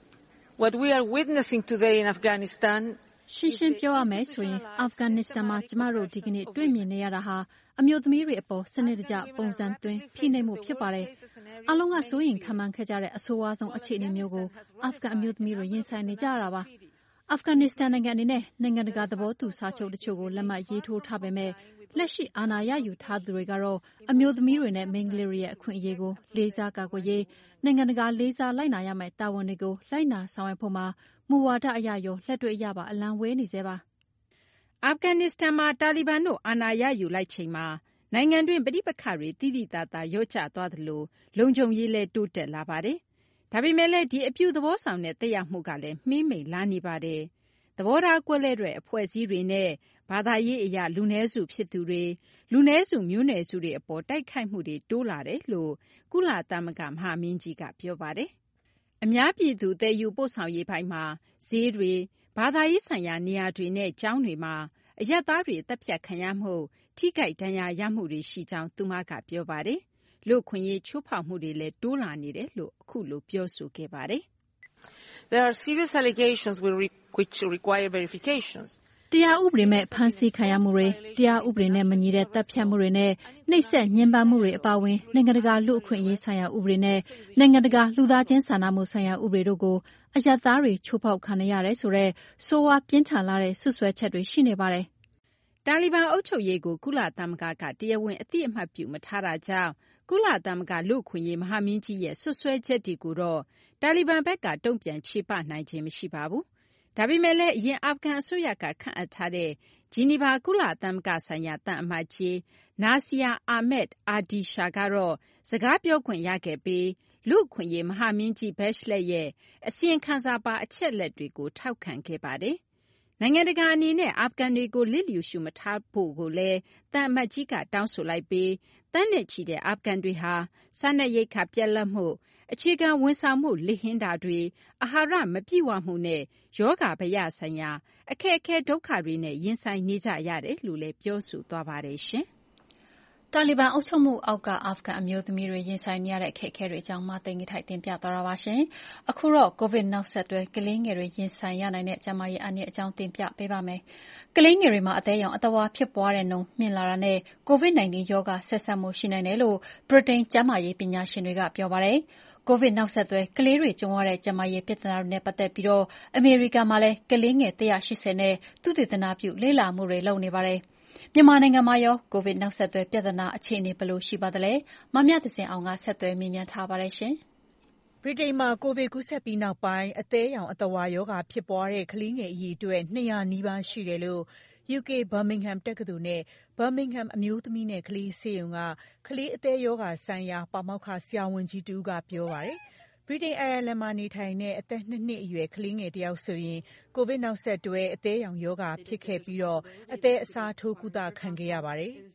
What we are witnessing today in Afghanistan ရှင်းရှင်းပြောရမယ်ဆိုရင်အာဖဂန်နစ္စတန်မှာကျမတို့ဒီကနေ့တွေ့မြင်နေရတာဟာအမျိုးသမီးတွေအပေါ်စနစ်တကျပုံစံသွင်းဖိနှိပ်မှုဖြစ်ပါတယ်။အလုံးကစိုးရင်ခံမှန်းခဲ့ကြတဲ့အဆိုးအဝါဆုံးအခြေအနေမျိုးကိုအာဖဂန်အမျိုးသမီးတွေရင်ဆိုင်နေကြရတာပါ။အာဖဂန်နစ္စတန်နိုင်ငံအနေနဲ့နိုင်ငံတကာသဘောတူစာချုပ်တချို့ကိုလက်မှတ်ရေးထိုးထားပေမဲ့လက်ရှိအာဏာရယူထားသူတွေကတော့အမျိုးသမီးတွေနဲ့မိန်းကလေးတွေရဲ့အခွင့်အရေးကိုလေးစားကာကွယ်ရေးနိုင်ငံတကာလေးစားလိုက်နာရမယ့်တာဝန်တွေကိုလိုက်နာဆောင်ရွက်ဖို့မှာမူဝါဒအရရောလက်တွေ့အရပါအလံဝဲနေစေပါ။အာဖဂန်နစ္စတန်မှာတာလီဘန်တို့အာဏာရယူလိုက်ချိန်မှာနိုင်ငံတွင်းပဋိပက္ခတွေတိတိတသားလျော့ကျသွားသလိုလုံခြုံရေးလည်းတိုးတက်လာပါတယ်။ဒါပေမဲ့လည်းဒီအပြုသဘောဆောင်တဲ့သက်ရောက်မှုကလည်းမှေးမှိန်လာနေပါတယ်။သဘောထားကွဲလဲတဲ့အဖွဲ့အစည်းတွေနဲ့ဘာသာရေးအရလူနည်းစုဖြစ်သူတွေလူနည်းစုမျိုးနွယ်စုတွေအပေါ်တိုက်ခိုက်မှုတွေတိုးလာတယ်လို့ကုလသမဂ္ဂမဟာမင်းကြီးကပြောပါတယ်။အများပြည်သူသယ်ယူပို့ဆောင်ရေးပိုင်းမှာဈေးတွေဘာသာရေးဆိုင်ရာနေရာတွေနဲ့ကျောင်းတွေမှာအရပ်သားတွေတပ်ဖြတ်ခံရမှုထိခိုက်ဒဏ်ရာရမှုတွေရှိကြောင်းသူမကပြောပါတယ်။လူ့ခွင့်ရေးချိုးဖောက်မှုတွေလည်းတိုးလာနေတယ်လို့အခုလိုပြောဆိုခဲ့ပါတယ်။ There are serious allegations which require verifications. တရားဥပဒေမဲ့ဖမ်းဆီးခံရမှုတွေတရားဥပဒေနဲ့မညီတဲ့တပ်ဖြတ်မှုတွေနဲ့နှိပ်စက်ညှဉ်းပန်းမှုတွေအပါအဝင်နိုင်ငံတကာလူ့အခွင့်အရေးဆိုင်ရာဥပဒေနဲ့နိုင်ငံတကာလူသားချင်းစာနာမှုဆိုင်ရာဥပဒေတို့ကိုအရပ်သားတွေချိုးဖောက်ခံရတယ်ဆိုတဲ့ဆိုးဝါးပြင်းထန်လာတဲ့ဆွဆွဲချက်တွေရှိနေပါတယ်။တာလီဘန်အုပ်ချုပ်ရေးကိုကုလသမဂ္ဂကတရားဝင်အသိအမှတ်ပြုမထားတာကြောင့်ကုလသမဂ္ဂလူ့အခွင့်အရေးမဟာမင်းကြီးရဲ့ဆွဆွဲချက်တွေကိုတော့တာလီဘန်ဘက်ကတုံ့ပြန်ချေပနိုင်ခြင်းမရှိပါဘူး။ဒါပေမဲ့လည်းအရင်အာဖဂန်အစိုးရကခန့်အပ်ထားတဲ့ဂျီနီဗာကုလသမဂ္ဂဆိုင်ရာတန်အမတ်ကြီးနာဆီယာအာမက်အာဒီရှာကတော့စကားပြောခွင့်ရခဲ့ပြီးလူ့အခွင့်အရေးမဟာမင်းကြီးဘက်ရှလက်ရဲ့အစီရင်ခံစာပါအချက်လက်တွေကိုထောက်ခံခဲ့ပါတယ်။နိုင်ငံတကာအနေနဲ့အာဖဂန်တွေကိုလစ်လျူရှုမထားဖို့ကိုလည်းတန်အမတ်ကြီးကတောင်းဆိုလိုက်ပြီးတန်းနဲ့ချီတဲ့အာဖဂန်တွေဟာစားနပ်ရိက္ခာပြတ်လတ်မှုအခြေခံဝန်ဆောင်မှုလစ်ဟင်းတာတွေအာဟာရမပြည့်ဝမှုနဲ့ယောဂဗယဆိုင်ရာအခက်အခဲဒုက္ခတွေနဲ့ရင်ဆိုင်နေကြရတယ်လို့လည်းပြောဆိုသွားပါတယ်ရှင်။တာလီဘန်အုပ်ချုပ်မှုအောက်ကအာဖဂန်အမျိုးသမီးတွေရင်ဆိုင်နေရတဲ့အခက်အခဲတွေအကြောင်းမသိငိထိုက်တင်ပြသွားတာပါရှင်။အခုတော့ကိုဗစ်နောက်ဆက်တွဲကလေးငယ်တွေရင်ဆိုင်ရနိုင်တဲ့ကျန်းမာရေးအန္တရာယ်အကြောင်းတင်ပြပေးပါမယ်။ကလေးငယ်တွေမှာအသေးရောင်အသဝါဖြစ်ပွားတဲ့နှုန်းမြင့်လာတာနဲ့ကိုဗစ်နာင်းတီး ရောဂါဆက်စပ်မှုရှိနိုင်တယ်လို့ဗြိတိန်ကျန်းမာရေးပညာရှင်တွေကပြောပါတယ်။ကိုဗစ်နောက်ဆက်တွဲကလေးတွေကြုံရတဲ့ကျန်းမာရေးပြဿနာတွေနဲ့ပတ်သက်ပြီးတော့အမေရိကန်မှာလည်းကလေးငယ်တစ်ရာရှိសិနဲ့သုတေသနပြုလေ့လာမှုတွေလုပ်နေပါတယ်။မြန်မာနိုင်ငံမှာရောကိုဗစ်နောက်ဆက်တွဲပြဿနာအခြေအနေဘယ်လိုရှိပါသလဲ။မမြသဇင်အောင်ကဆက်သွယ်မေးမြန်းထားပါတယ်ရှင်။ဗြိတိန်မှာကိုဗစ်ကူးစက်ပြီးနောက်ပိုင်းအသေးရောင်အသဝါရောဂါဖြစ်ပွားတဲ့ကလေးငယ်အရေအတွက်နှစ်ရာနီးပါးရှိတယ်လို့ ယူကေ Birmingham တက္ကသိုလ်နဲ့ Birmingham အမျိုးသမီးနဲ့ကလေးဆေးရုံကကလေးအသည်းရောဂါဆိုင်ရာပါမောက္ခဆရာဝန်ကြီးတဦးကပြောပါတယ်။ဗြိတိန်အိုင်ယာလန်မှာနေထိုင်တဲ့အသက်နှစ်နှစ်အရွယ်ကလေးငယ်တယောက်ဆိုရင်ကိုဗစ်နောက်ဆက်တွဲအသည်းရောင်ရောဂါဖြစ်ခဲ့ပြီးတော့အသည်းအစားထိုးကုသခံခဲ့ရပါတယ်။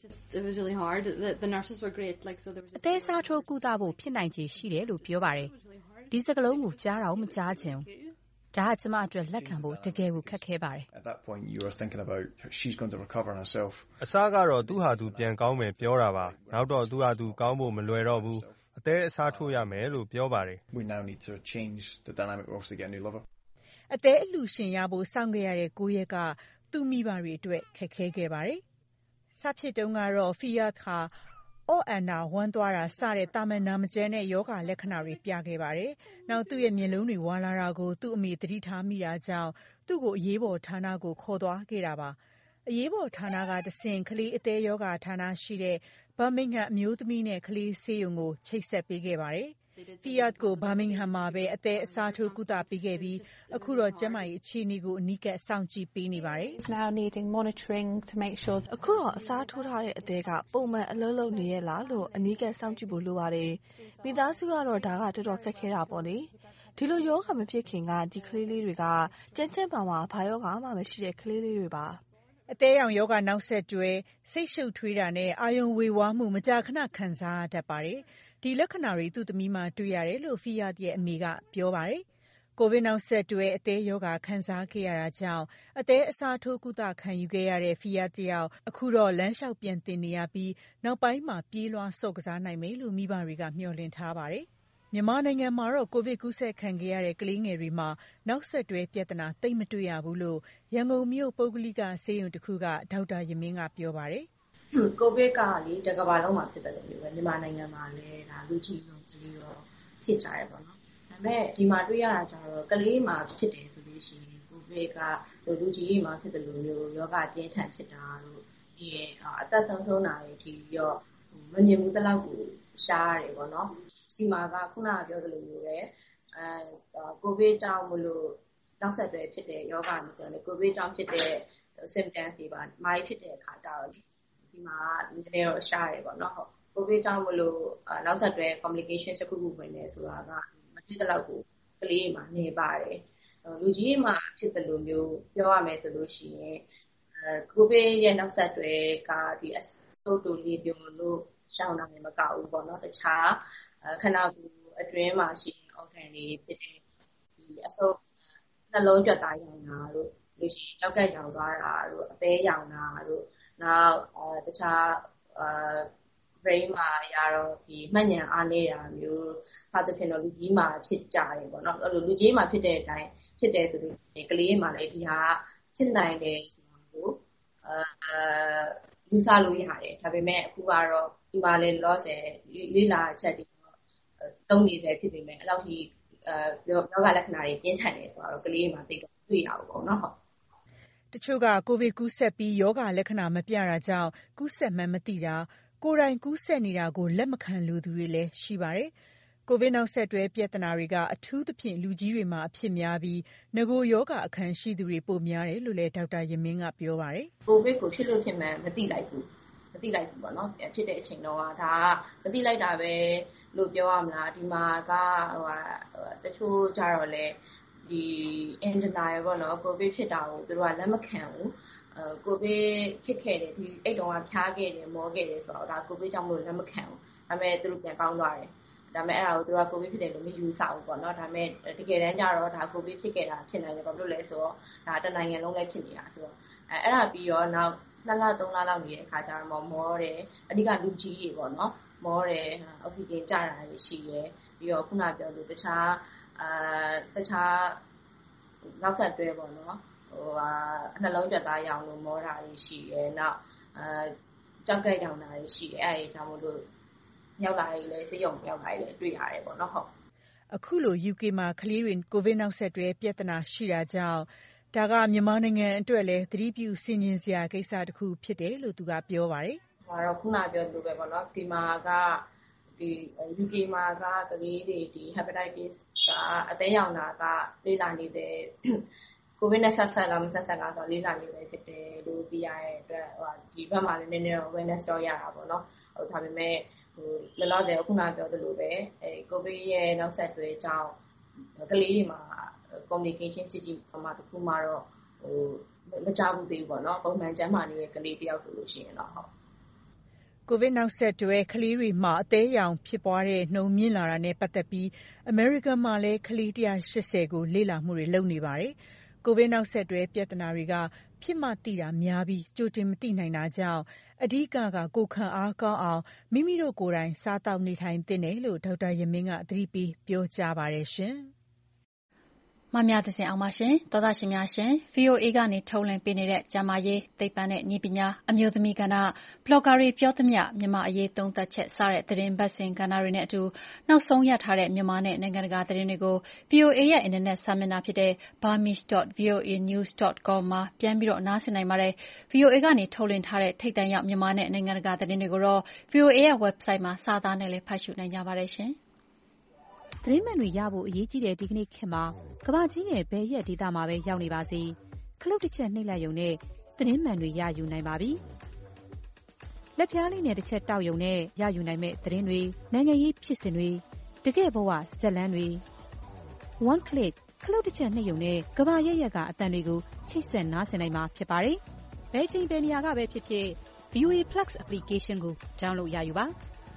အသည်းအစားထိုးကုသဖို့ဖြစ်နိုင်ခြေရှိတယ်လို့ပြောပါတယ်။ဒီစကားလုံးကိုကြားတော့မကြားချင်ဘူး။ဒါကကျမအတွက်လက်ခံဖို့တကယ်ကိုခက်ခဲပါတယ်။အစကတော့သူ့ဟာသူပြန်ကောင်းမယ်ပြောတာပါ။နောက်တော့သူ့ဟာသူကောင်းဖို့မလွယ်တော့ဘူး။အသည်းအစားထိုးရမယ်လို့ပြောပါတယ်။အသည်းအလှူရှင်ရဖို့စောင့်ခဲ့ရတဲ့ကိုရက်ကသူ့မိဘတွေအတွက်ခက်ခဲခဲ့ပါတယ်။စဖြစ်တုန်းကတော့ဖီယတ်ဟာအော့အန်နာဝမ်းသွားတာစတဲ့တာမန်နာမကျန်းတဲ့ယောဂလက္ခဏာတွေပြခဲ့ပါတယ်။နောက်သူ့ရဲ့မျက်လုံးတွေဝါလာတာကိုသူ့အမေသတိထားမိတာကြောင့်သူ့ကိုအရေးပေါ်ဌာနကိုခေါ်သွားခဲ့တာပါ။အရေးပေါ်ဌာနကတဆင့်ကလေးအသည်းယောဂဌာနရှိတဲ့ Birmingham အမျိုးသမီးနဲ့ကလေးဆေးရုံကိုချိတ်ဆက်ပေးခဲ့ပါတယ် Fiat ကို Birmingham မှာပဲအသေးအစားထိုးကုသပေးခဲ့ပြီးအခုတော့ကျန်းမာရေးအခြေအနေကိုအနီးကပ်စောင့်ကြည့်ပေးနေပါတယ်။ Now needing monitoring to make sure အခုတော့အစားထိုးထားတဲ့အသေးကပုံမှန်အလုံးလုံးနေရလားလို့အနီးကပ်စောင့်ကြည့်ဖို့လိုပါတယ်။မိသားစုကတော့ဒါကတော်တော်ခက်ခဲတာပေါ့လေ။ဒီလိုယောဂမဖြစ်ခင်ကဒီကလေးလေးတွေကကျန်းကျန်းမာမာဘာယောဂမှမရှိတဲ့ကလေးလေးတွေပါ။အသေးရောင်ယောဂနောက်ဆက်တွဲစိတ်ရှုပ်ထွေးတာနဲ့အာယုံဝေဝါးမှုမကြာခဏခံစားရတတ်ပါတယ်။ဒီလက္ခဏာတွေသူ့သမီးမှာတွေ့ရတယ်လို့ Fiat ရဲ့အမေကပြောပါတယ်။ ကိုဗစ်နောက်ဆက်တွဲအသေးယောဂခံစားခဲ့ရတာကြောင့်အသေးအစားထိုးကုသခံယူခဲ့ရတဲ့ Fiat တယောက်အခုတော့လမ်းလျှောက်ပြန်တင်နေရပြီးနောက်ပိုင်းမှာပြေးလွှားဆော့ကစားနိုင်မယ်လို့မိဘတွေကမျှော်လင့်ထားပါတယ်။မြန်မာနိုင်ငံမှာတော့ကိုဗစ်ကူးစက်ခံခဲ့ရတဲ့ကလေးငယ်တွေမှာနောက်ဆက်တွဲပြဿနာသိပ်မတွေ့ရဘူးလို့ရန်ကုန်မြို့ပုဂ္ဂလိကဆေးရုံတစ်ခုကဒေါက်တာယမင်းကပြောပါတယ်။ကိုဗစ်ကလေတကမ္ဘာလုံးမှာဖြစ်တယ်လို့ပဲမြန်မာနိုင်ငံမှာလည်းဒါလူကြီးလုံးကြီးရောဖြစ်ကြရပါတော့။ဒါပေမဲ့ဒီမှာတွေ့ရတာကျတော့ကလေးမှာဖြစ်တယ်ဆိုလို့ရှိရင်ကိုဗစ်ကလူကြီးမှာဖြစ်တယ်လို့မျိုးယောဂပြင်းထန်ဖြစ်တာတို့ဒီအသက်ဆုံးရှုံးတာတွေဒီရောမမြင်ဘူးတလောက်ကိုရှားရတယ်ပေါ့နော်။ဒီမှာကခုနကပြောသလိုမျိုးပဲအဲကိုဗစ်ကြောင့်မလို့နောက်ဆက်တွဲဖြစ်တဲ့ယောဂမျိုးဆိုတော့ကိုဗစ်ကြောင့်ဖြစ်တဲ့ symptoms တွေပါမိုင်းဖြစ်တဲ့အခါကျတော့လေဒီမှာနည်းနည်းတော့ရှားရတယ်ပေါ့နော်ဟုတ်ကိုဗစ်ကြောင့်မလို့နောက်ဆက်တွဲ complication တစ်ခုခုဝင်နေဆိုတာကမဖြစ်တဲ့လောက်ကိုကလေးမှာနေပါတယ်လူကြီးမှာဖြစ်တယ်လို့မျိုးပြောရမယ်ဆိုလို့ရှိရင်အဲကိုဗစ်ရဲ့နောက်ဆက်တွဲကဒီအဆုတ်တူလေးပြောလို့ရှောင်းတာလည်းမကောက်ဘူးပေါ့နော်တခြားခဏကူအတွင်းမှာရှိတဲ့ organ တွေဖြစ်တဲ့ဒီအဆုတ်နှလုံးကြွက်သားရောင်တာတို့လို့ရှိရင်ကြောက်ကက်ရောင်သွားတာတို့အသေးရောင်တာတို့နောက်အဲတခြားအဲ brain မှာရတော့ဒီမှတ်ဉာဏ်အားနေတာမျိုးစသဖြင့်တော့လူကြီးမှာဖြစ်ကြတယ်ပေါ့နော်အဲ့လိုလူကြီးမှာဖြစ်တဲ့အတိုင်းဖြစ်တယ်ဆိုလို့ကလေးမှာလည်းဒီဟာဖြစ်နိုင်တယ်ဆိုတာကိုအဲယူဆလို့ရတယ်ဒါပေမဲ့အခုကတော့ဒီမှာလည်း loss လေးလာချက်တွေတုံးနေစေဖြစ်ပေမဲ့အဲ့လောက်ကြီးအဲယောဂလက္ခဏာတွေပြင်းထန်နေဆိုတော့ကလေးမှာသိတော့တွေ့ရအောင်ပေါ့နော်ဟုတ်တချို့ကကိုဗစ်ကူးစက်ပြီးယောဂလက္ခဏာမပြတာကြောင့်ကူးစက်မှန်းမသိတာကိုယ်တိုင်ကူးစက်နေတာကိုလက်မခံလိုသူတွေလည်းရှိပါတယ်။ကိုဗစ်နောက်ဆက်တွဲပြဿနာတွေကအထူးသဖြင့်လူကြီးတွေမှာအဖြစ်များပြီးငကိုယောဂအခန်းရှိသူတွေပိုများတယ်လို့လည်းဒေါက်တာယမင်းကပြောပါတယ်။ကိုဗစ်ကိုဖြစ်လို့ဖြစ်မှန်းမသိလိုက်ဘူး။မသိလိုက်ဘူးပေါ့နော်။ဖြစ်တဲ့အချိန်တော့ဒါကမသိလိုက်တာပဲလို့ပြောရမလားဒီမှာကဟိုဟာတချို့ကြတော့လေဒီ in denial ပေါ့နော်ကိုဗစ်ဖြစ်တာကိုသူတို့ကလက်မခံဘူးအဲကိုဗစ်ဖြစ်ခဲ့တယ်ဒီအဲ့တုန်းကဖျားခဲ့တယ်မောခဲ့တယ်ဆိုတော့ဒါကိုဗစ်ကြောင့်မလို့လက်မခံဘူးဒါပေမဲ့သူတို့ပြန်ကောင်းသွားတယ်ဒါပေမဲ့အဲ့ဒါကိုသူတို့ကကိုဗစ်ဖြစ်တယ်လို့မယူဆဘူးပေါ့နော်ဒါပေမဲ့တကယ်တမ်းကျတော့ဒါကိုဗစ်ဖြစ်ခဲ့တာဖြစ်နိုင်တယ်ဘာလို့လဲဆိုတော့ဒါတနိုင်ငံလုံးလည်းဖြစ်နေတာဆိုတော့အဲအဲ့ဒါပြီးတော့နောက်နှစ်လသုံးလလောက်နေတဲ့အခါကျတော့မောတယ်အဓိကလူကြီးတွေပေါ့နော်မောတယ်အောက်ဆီဂျင်ကျတာတွေရှိတယ်ပြီးတော့ခုနပြောလို့တခြားအာတခြားနောက်ဆက်တွဲပေါ့နော်ဟိုဟာနှလုံးကြွက်သားရောင်လို့မောတာတွေရှိတယ်နောက်အာကြောက်ကက်ရောင်တာတွေရှိတယ်အဲ့ဒီကြောင့်မို့လို့ရောက်လာရေးလဲစေယုံရောက်လာရေးလဲတွေ့ရတယ်ပေါ့နော်ဟုတ်အခုလို ယူ ကေ မှာကလေးတွေကိုဗစ်နောက်ဆက်တွဲပြဿနာရှိတာကြောင့်ဒါကမြန်မာနိုင်ငံအတွက်လည်းသတိပြုဆင်ခြင်စရာကိစ္စတစ်ခုဖြစ်တယ်လို့သူကပြောပါတယ်ဟိုတော့ခုနပြောလို့ပဲပေါ့နော်ဒီမှာကဒီ ယူ ကေ မှာကကလေးတွေဒီ hepatitis ကအသေးရောင်တာကလေးလာနေတဲ့ကိုဗစ်နဲ့ဆက်ဆက်လာမဆက်ဆက်လာဆိုလေးလာနေပဲဖြစ်တယ်လို့သိရတဲ့အတွက်ဟိုဒီဘက်မှာလည်းနည်းနည်းတော့ awareness တော့ရတာပေါ့နော်ဟိုဒါပေမဲ့ဟိုလောလောဆယ်ခုနပြောသလိုပဲအဲကိုဗစ်ရဲ့နောက်ဆက်တွဲကြောင့်ကလေးတွေမှာ communication စီတီပမာတစ်ခုမှတော့ဟိုမကြဘူးသေးဘူးပေါ့နော်ပုံမှန်ကျန်းမာနေတဲ့ကလေးတယောက်ဆိုလို့ရှိရင်တော့ဟုတ်ကိုဗစ်နောက်ဆက်တွဲကလေးတွေမှာအသေးရောင်ဖြစ်ပွားတဲ့နှုံမြင့်လာတာနဲ့ပတ်သက်ပြီးအမေရိကန်မှာလည်းကလေးone hundred eightyကိုလေ့လာမှုတွေလုပ်နေပါတယ်။ကိုဗစ်နောက်ဆက်တွဲပြဿနာတွေကဖြစ်မှသိတာများပြီးကြိုတင်မသိနိုင်တာကြောင့်အဓိကကကိုယ်ခံအားကောင်းအောင်မိမိတို့ကိုယ်တိုင်စားသောက်နေထိုင်သင့်တယ်လို့ဒေါက်တာယမင်းကသတိပေးပြောကြားပါတယ်ရှင်။မများသစဉ်အောင်ပါရှင်သောသားရှင်များရှင် ဗွီအိုအေ ကနေထုတ်လွှင့်ပေးနေတဲ့ကျန်းမာရေးသိပ္ပံနဲ့နည်းပညာအမျိုးသမီးကဏ္ဍဘလော့ဂါတွေပြောသမျှမြန်မာအရေးသုံးသပ်ချက်စတဲ့သတင်းပတ်စဉ်ကဏ္ဍတွေနဲ့အတူနောက်ဆုံးရထားတဲ့မြန်မာနဲ့နိုင်ငံတကာသတင်းတွေကို ဗွီအိုအေ ရဲ့အင်တာနက်စာမျက်နှာဖြစ်တဲ့ burmese dot v o a news dot com မှာပြန်ပြီးတော့နားဆင်နိုင်ပါတယ်။ ဗွီအိုအေ ကနေထုတ်လွှင့်ထားတဲ့ထိပ်တန်းရောက်မြန်မာနဲ့နိုင်ငံတကာသတင်းတွေကိုတော့ ဗွီအိုအေ ရဲ့ website မှာစာသားနဲ့လည်းဖတ်ရှုနိုင်ကြပါတယ်ရှင်။သတင်းမှန်တွေရဖို့အရေးကြီးတဲ့ဒီကနေ့ခေတ်မှာကမ္ဘာကြီးရဲ့ဘယ်ရက်ဒေသမှာပဲရောက်နေပါစေခလုတ်တစ်ချက်နှိပ်လိုက်ရုံနဲ့သတင်းမှန်တွေရယူနိုင်ပါပြီ။လက်ပြားလေးနဲ့တစ်ချက်တောက်ရုံနဲ့ရယူနိုင်မဲ့သတင်းတွေနိုင်ငံရေးဖြစ်စဉ်တွေတကယ့်ဘဝဇာတ်လမ်းတွေ one click ခလုတ်တစ်ချက်နှိပ်ရုံနဲ့ကမ္ဘာရဲ့ရက်ကအတန်တွေကိုချိတ်ဆက်နားဆင်နိုင်မှာဖြစ်ပါတယ်။ဘယ်ချိန်ဘယ်နေရာကပဲဖြစ်ဖြစ် ဗီအိုအေ Plus application ကို download ရယူပါ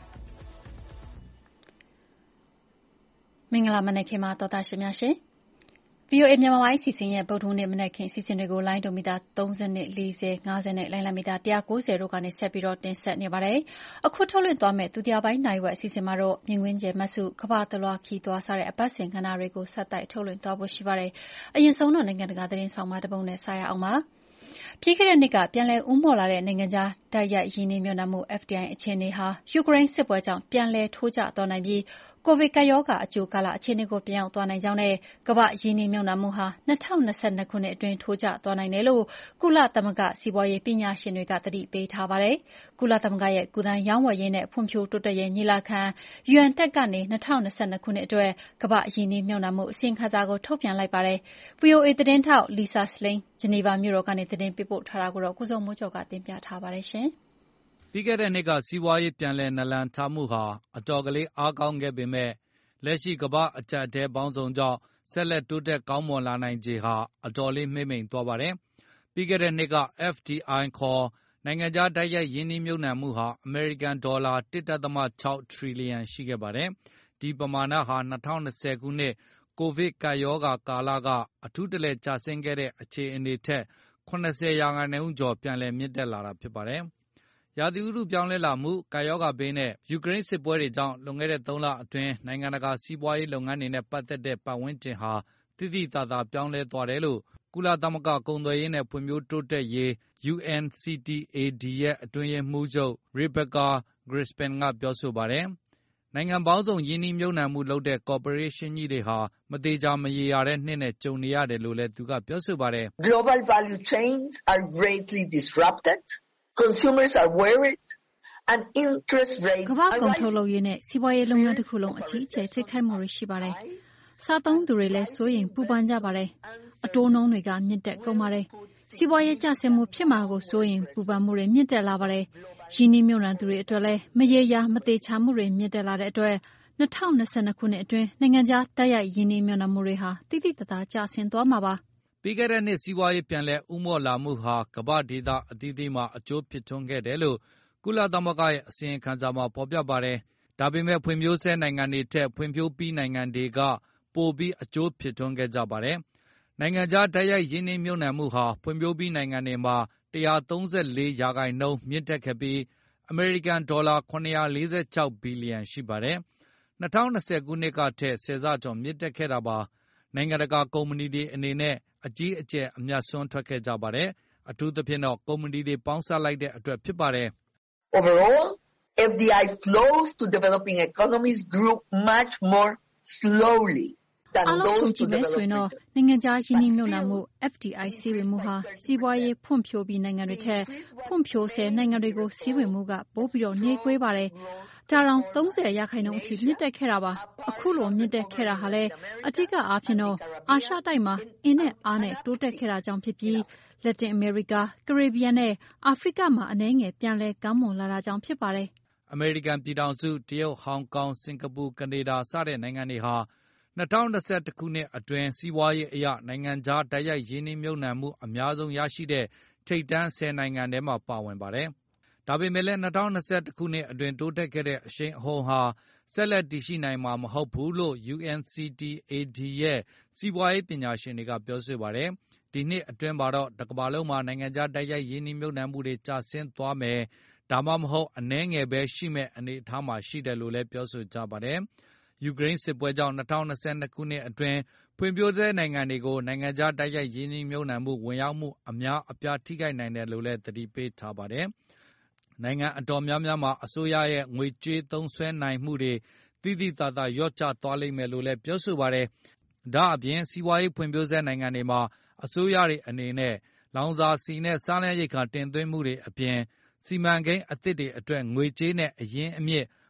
မင်္ဂလာမနက်ခင်းပါတော်တာရှင်များရှင် ဗီအိုအေ မြန်မာပိုင်းစီစဉ်ရဲ့ဗုဒ္ဓဟူးနေ့မနက်ခင်းစီစဉ်တွေကိုလိုင်းဒိုမီတာသုံး၀နဲ့၄၀ ၅၀နဲ့လိုင်းလမီတာ၁၉၀တို့ကနေဆက်ပြီးတော့တင်ဆက်နေပါတယ်။အခုထုတ်လွှင့်သွားမယ့်ဒုတိယပိုင်းနိုင်ဝက်အစီအစဉ်မှာတော့မြင်ကွင်းကျဲမတ်စုကမ္ဘာတလွှာခီးသွားစားတဲ့အပတ်စဉ်ကဏ္ဍတွေကိုဆက်တိုက်ထုတ်လွှင့်သွားဖို့ရှိပါတယ်။အရင်ဆုံးတော့နိုင်ငံတကာသတင်းဆောင်မတစ်ပုဒ်နဲ့စရအောင်ပါ။ပြီးခဲ့တဲ့နှစ်ကပြန်လည်ဦးမော့လာတဲ့နိုင်ငံခြားတိုက်ရိုက်ရင်းနှီးမြှုပ်နှံမှု F D I အခြေအနေဟာယူကရိန်းစစ်ပွဲကြောင့်ပြန်လည်ထိုးကျသွားနိုင်ပြီးကိုဗစ်ကပ်ရောဂါအကျိုးကာလအခြေအနေကိုပြန်ရောက်သွားနိုင်ကြောင်းနဲ့ကမ္ဘာ့ရင်းနှီးမြှုပ်နှံမှုဟာ၂၀၂၂ခုနှစ်အတွင်းထိုးကျသွားနိုင်တယ်လို့ကုလသမဂ္ဂစီးပွားရေးပညာရှင်တွေကသတိပေးထားပါတယ်။ကုလသမဂ္ဂရဲ့ကုသန်းရောင်းဝယ်ရေးနဲ့ဖွံ့ဖြိုးတိုးတက်ရေးညီလာခံ ယူအန် တက်ကနေ၂၀၂၂ခုနှစ်အတွက်ကမ္ဘာ့ရင်းနှီးမြှုပ်နှံမှုအစီရင်ခံစာကိုထုတ်ပြန်လိုက်ပါတယ်။ ဗွီအိုအေသတင်းထောက် Lisa Schlein ဂျနီဗာမြို့တော်ကနေသတင်းပေးပို့ထားတာကိုတော့ကိုစုံမိုးကျော်ကတင်ပြထားပါတယ်ရှင်။ပြီးခဲ့တဲ့နှစ်ကစီးပွားရေးပြန်လည်နလန်ထမှုဟာအတော်ကလေးအားကောင်းခဲ့ပေမဲ့လက်ရှိကမ္ဘာအကျပ်အတည်းပေါင်းစုံကြောင့်ဆက်လက်တိုးတက်ကောင်းမွန်လာနိုင်ခြေဟာအတော်လေးမှိမ့်မိန်သွားပါတယ်။ပြီးခဲ့တဲ့နှစ်က F D I ခေါ်နိုင်ငံခြားတိုက်ရိုက်ရင်းနှီးမြှုပ်နှံမှုဟာအမေရိကန်ဒေါ်လာ တစ်ဒသမ ခြောက်ထရီလီယံရှိခဲ့ပါတယ်။ဒီပမာဏဟာ၂၀၂၀ခုနှစ်ကိုဗစ်ကပ်ရောဂါကာလကအထူးတလည်ကျဆင်းခဲ့တဲ့အခြေအနေထက်၇၀ရာခိုင်နှုန်းကျော်ပြန်လည်မြင့်တက်လာတာဖြစ်ပါတယ်။ရာသီဥတုပြောင်းလဲလာမှု၊ကပ်ရောဂါဘေးနဲ့ယူကရိန်းစစ်ပွဲတွေကြောင့်လွန်ခဲ့တဲ့သုံးလအတွင်းနိုင်ငံတကာစီးပွားရေးလုပ်ငန်းတွေနဲ့ပတ်သက်တဲ့ပတ်ဝန်းကျင်ဟာသိသိသာသာပြောင်းလဲသွားတယ်လို့ကုလသမဂ္ဂကုန်သွယ်ရေးနဲ့ဖွံ့ဖြိုးတိုးတက်ရေး U N C T A D ရဲ့အတွင်းရေးမှူးချုပ် Rebecca Grynspan ကပြောဆိုပါတယ်။နိုင်ငံပေါင်းစုံရင်းနှီးမြှုပ်နှံမှုလုပ်တဲ့ကော်ပိုရေးရှင်းကြီးတွေဟာမသေချာမရေရာတဲ့နှစ်နဲ့ကြုံနေရတယ်လို့လည်းသူကပြောဆိုပါတယ်။ Global value chains are greatly disrupted.Consumers are worried and interest rates ကမ္ဘာကုန်ထုတ်လုပ်ရေးနဲ့စီးပွားရေးလုပ်ငန်းတစ်ခုလုံးအကြီးအကျယ်ထိခိုက်မှုတွေရှိပါတယ်။စားသုံးသူတွေလည်းစိုးရိမ်ပူပန်ကြပါတယ်။အတိုးနှုန်းတွေကမြင့်တက်ကုန်ပါတယ်။စီးပွားရေးကျဆင်းမှုဖြစ်မှာကိုစိုးရိမ်ပူပန်မှုတွေမြင့်တက်လာပါတယ်။ရင်းနှီးမြှုပ်နှံသူတွေအတွက်လည်းမရေရာမသေးချာမှုတွေမြင့်တက်လာတဲ့အတွက်၂၀၂၂ခုနှစ်အတွင်းနိုင်ငံခြားတိုက်ရိုက်ရင်းနှီးမြှုပ်နှံမှုတွေဟာတိတိတသားကျဆင်းသွားမှာပါ။ပြီးခဲ့တဲ့နှစ်စီးပွားရေးပြန်လည်ဦးမော့လာမှုဟာကမ္ဘာဒေသအသီးသီးမှာအကျိုးဖြစ်ထွန်းခဲ့တယ်လို့ကုလသမဂ္ဂရဲ့အစီရင်ခံစာမှာဖော်ပြပါတယ်။ဒါပေမဲ့ဖွံ့ဖြိုးဆဲနိုင်ငံတွေထက်ဖွံ့ဖြိုးပြီးနိုင်ငံတွေကပိုပြီးအကျိုးဖြစ်ထွန်းခဲ့ကြပါတယ်။နိုင်ငံခြားတိုက်ရိုက်ရင်းနှီးမြှုပ်နှံမှုဟာဖွံ့ဖြိုးပြီးနိုင်ငံတွေမှာ၁၃၄ရာခိုင်နှုန်းမြင့်တက်ခဲ့ပြီးအမေရိကန်ဒေါ်လာ၇၄၆ဘီလီယံရှိပါတယ်။၂၀၂၀ခုနှစ်ကထက်ဆယ်ဆကျော်မြင့်တက်ခဲ့တာပါ။နိုင်ငံတကာကုမ္ပဏီတွေအနေနဲ့အကြီးအကျယ်အမြတ်စွန်းထွက်ခဲ့ကြပါတယ်။အထူးသဖြင့်တော့ကုမ္ပဏီတွေပေါင်းစပ်လိုက်တဲ့အတွက်ဖြစ်ပါတယ်။ Overall, F D I flows to developing economies grew much more slowly than အားလုံးချုပ်ကြည့်မယ်ဆိုရင်တော့နိုင်ငံခြားရင်းနှီးမြှုပ်နှံမှု F D I စီးဝင်မှုဟာစီးပွားရေးဖွံ့ဖြိုးပြီးနိုင်ငံတွေထက်ဖွံ့ဖြိုးဆဲနိုင်ငံတွေကိုစီးဝင်မှုကပိုပြီးတော့နှေးကွေးပါတယ်။ဒါတောင်၃၀ရာခိုင်နှုန်းအထိမြင့်တက်ခဲ့တာပါ။အခုလိုမြင့်တက်ခဲ့တာဟာလည်းအထူးအားဖြင့်တော့အာရှတိုက်မှာအင်းနဲ့အားနဲ့တိုးတက်ခဲ့တာကြောင့်ဖြစ်ပြီးလက်တင်အမေရိက၊ကာရစ်ဘီယံနဲ့အာဖရိကမှာအနည်းငယ်ပြန်လည်ကောင်းမွန်လာတာကြောင့်ဖြစ်ပါတယ်။အမေရိကန်ပြည်ထောင်စု၊တရုတ်၊ဟောင်ကောင်၊စင်ကာပူ၊ကနေဒါစတဲ့နိုင်ငံတွေဟာ၂၀၂၁ခုနှစ်အတွင်းစီးပွားရေးအရနိုင်ငံခြားတိုက်ရိုက်ရင်းနှီးမြှုပ်နှံမှုအများဆုံးရရှိတဲ့ထိပ်တန်းဆယ်နိုင်ငံထဲမှာပါဝင်ပါတယ်။ဒါပေမဲ့လည်း၂၀၂၁ခုနှစ်အတွင်းတိုးတက်ခဲ့တဲ့အရှိန်အဟုန်ဟာဆက်လက်တည်ရှိနိုင်မှာမဟုတ်ဘူးလို့ U N C T A D ရဲ့စီးပွားရေးပညာရှင်တွေကပြောဆိုပါတယ်။ဒီနှစ်အတွင်းမှာတော့တကမ္ဘာလုံးမှာနိုင်ငံခြားတိုက်ရိုက်ရင်းနှီးမြှုပ်နှံမှုတွေကျဆင်းသွားမယ်။ဒါမှမဟုတ်အနည်းငယ်ပဲရှိမဲ့အနေအထားမှာရှိတယ်လို့လည်းပြောဆိုကြပါတယ်။ယူကရိန်းစစ်ပွဲကြောင့်၂၀၂၂ခုနှစ်အတွင်းဖွံ့ဖြိုးဆဲနိုင်ငံတွေကိုနိုင်ငံခြားတိုက်ရိုက်ရင်းနှီးမြှုပ်နှံမှုဝင်ရောက်မှုအများအပြားထိခိုက်နိုင်တယ်လို့လည်းသတိပေးထားပါတယ်။နိုင်ငံအတော်များများမှာအစိုးရရဲ့ငွေကြေးသုံးစွဲနိုင်မှုတွေသိသိသာသာလျော့ကျသွားလိမ့်မယ်လို့လည်းပြောဆိုပါတယ်။ဒါအပြင်စီးပွားရေးဖွံ့ဖြိုးဆဲနိုင်ငံတွေမှာအစိုးရတွေအနေနဲ့လောင်စာဆီနဲ့စားနပ်ရိက္ခာတင်သွင်းမှုတွေအပြင်စီမံကိန်းအသစ်တွေအတွက်ငွေကြေးနဲ့အရင်းအမြစ်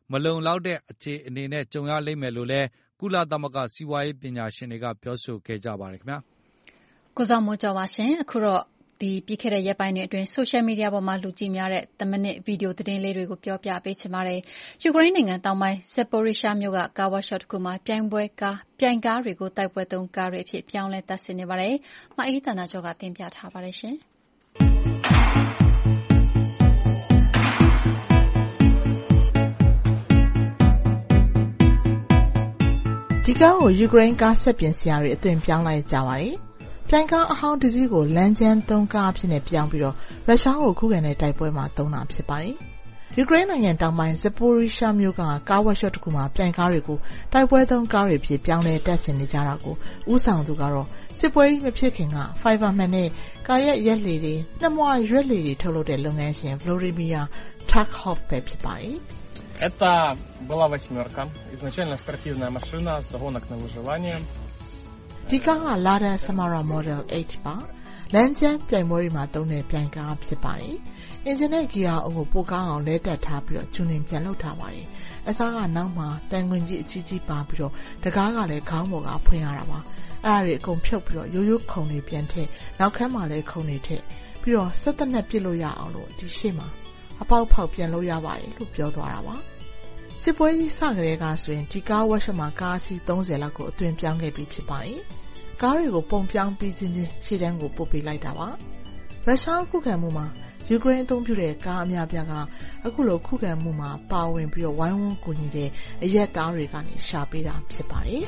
မလုံလောက်တဲ့အခြေအနေနဲ့ကြုံရလိမ့်မယ်လို့လည်းကုလသမဂ္ဂစီးပွားရေးပညာရှင်တွေကပြောဆိုခဲ့ကြပါတယ်ခင်ဗျာကိုစောမိုးကျော်ပါရှင်အခုတော့ဒီပြီးခဲ့တဲ့ရက်ပိုင်းတွေအတွင်း social media ပေါ်မှာလူကြည့်များတဲ့တမိနစ်ဗီဒီယိုသတင်းလေးတွေကိုပြောပြပေးချင်ပါတယ်။ယူကရိန်းနိုင်ငံတောင်ပိုင်း Zaporizhzhia မြို့ကကားဝါရှော့တစ်ခုမှာပြိုင်ပွဲကားပြိုင်ကားတွေကိုတိုက်ပွဲသုံးကားတွေအဖြစ်ပြောင်းလဲတပ်ဆင်နေပါတယ်။မအေးတနာကျော်ကတင်ပြထားပါတယ်ရှင်။ဒီကားကိုယူကရိန်းကားဆက်ပြင်စရာတွေအသွင်ပြောင်းလိုက်ကြပါတယ်။ပြိုင်ကားအဟောင်းတစ်စီးကိုလမ်းကျန်းသုံးကားအဖြစ်နဲ့ပြောင်းပြီးတော့ရုရှားကိုခုခံတဲ့တိုက်ပွဲမှာသုံးတာဖြစ်ပါတယ်။ယူကရိန်းနိုင်ငံတောင်ပိုင်း Zaporizhzhia မြို့ကကားဝက်ရှော့တစ်ခုမှာပြိုင်ကားတွေကိုတိုက်ပွဲသုံးကားတွေဖြစ်ပြောင်းလဲတပ်ဆင်နေကြတာကိုဦးဆောင်သူကတော့စစ်ပွဲကြီးမဖြစ်ခင်က Fiverman နဲ့ကာရက်ရက်လေတွေနှမွားရွက်လေတွေထုတ်လုပ်တဲ့လုပ်ငန်းရှင် Vladimir Takhov ပဲဖြစ်ပါတယ်။ Это была восьмерка, изначально спортивная машина с гонок на выживание. ဒီကားက Lada Samara Model eight ပါလမ်းကျန်းပြိုင်ပွဲတွေမှာသုံးတဲ့ပြိုင်ကားဖြစ်ပါတယ်အင်ဂျင်နဲ့ဂီယာအုံကိုပိုကောင်းအောင်လဲတက်ထားပြီးတော့ဂျူနင်ပြန်လုပ်ထားပါတယ်အစားကနောက်မှာတန်ခွင်ကြီးအကြီးကြီးပါပြီးတော့တကားကလည်းခေါင်းပေါ်ကဖွင့်ရတာပါအဲ့ဒါတွေအကုန်ဖြုတ်ပြီးတော့ရိုးရိုးခုံတွေပြန်ထည့်နောက်ခန်းမှာလည်းခုံတွေထည့်ပြီးတော့စက်သက်နဲ့ပစ်လို့ရအောင်လို့ဒီရှေ့မှာအပေါက်ဖောက်ပြန်လို့ရပါတယ်လို့ပြောသွားတာပါစစ်ပွဲကြီးစကြတဲ့ကဆိုရင်ဒီကားဝက်ရှမှာကားစီးသုံးဆယ်လောက်ကိုအသွင်ပြောင်းခဲ့ပြီးဖြစ်ပါတယ်ကားတွေကိုပုံပြောင်းပြီးချင်းချင်းရှေ့တန်းကိုပို့ပေးလိုက်တာပါရုရှားခုခံမှုမှာယူကရိန်းအသုံးပြုတဲ့ကားအများပြားကအခုလိုခုခံမှုမှာပါဝင်ပြီးတော့ဝိုင်းဝန်းကူညီတဲ့အရက်သားတွေကနေရှာပေးတာဖြစ်ပါတယ်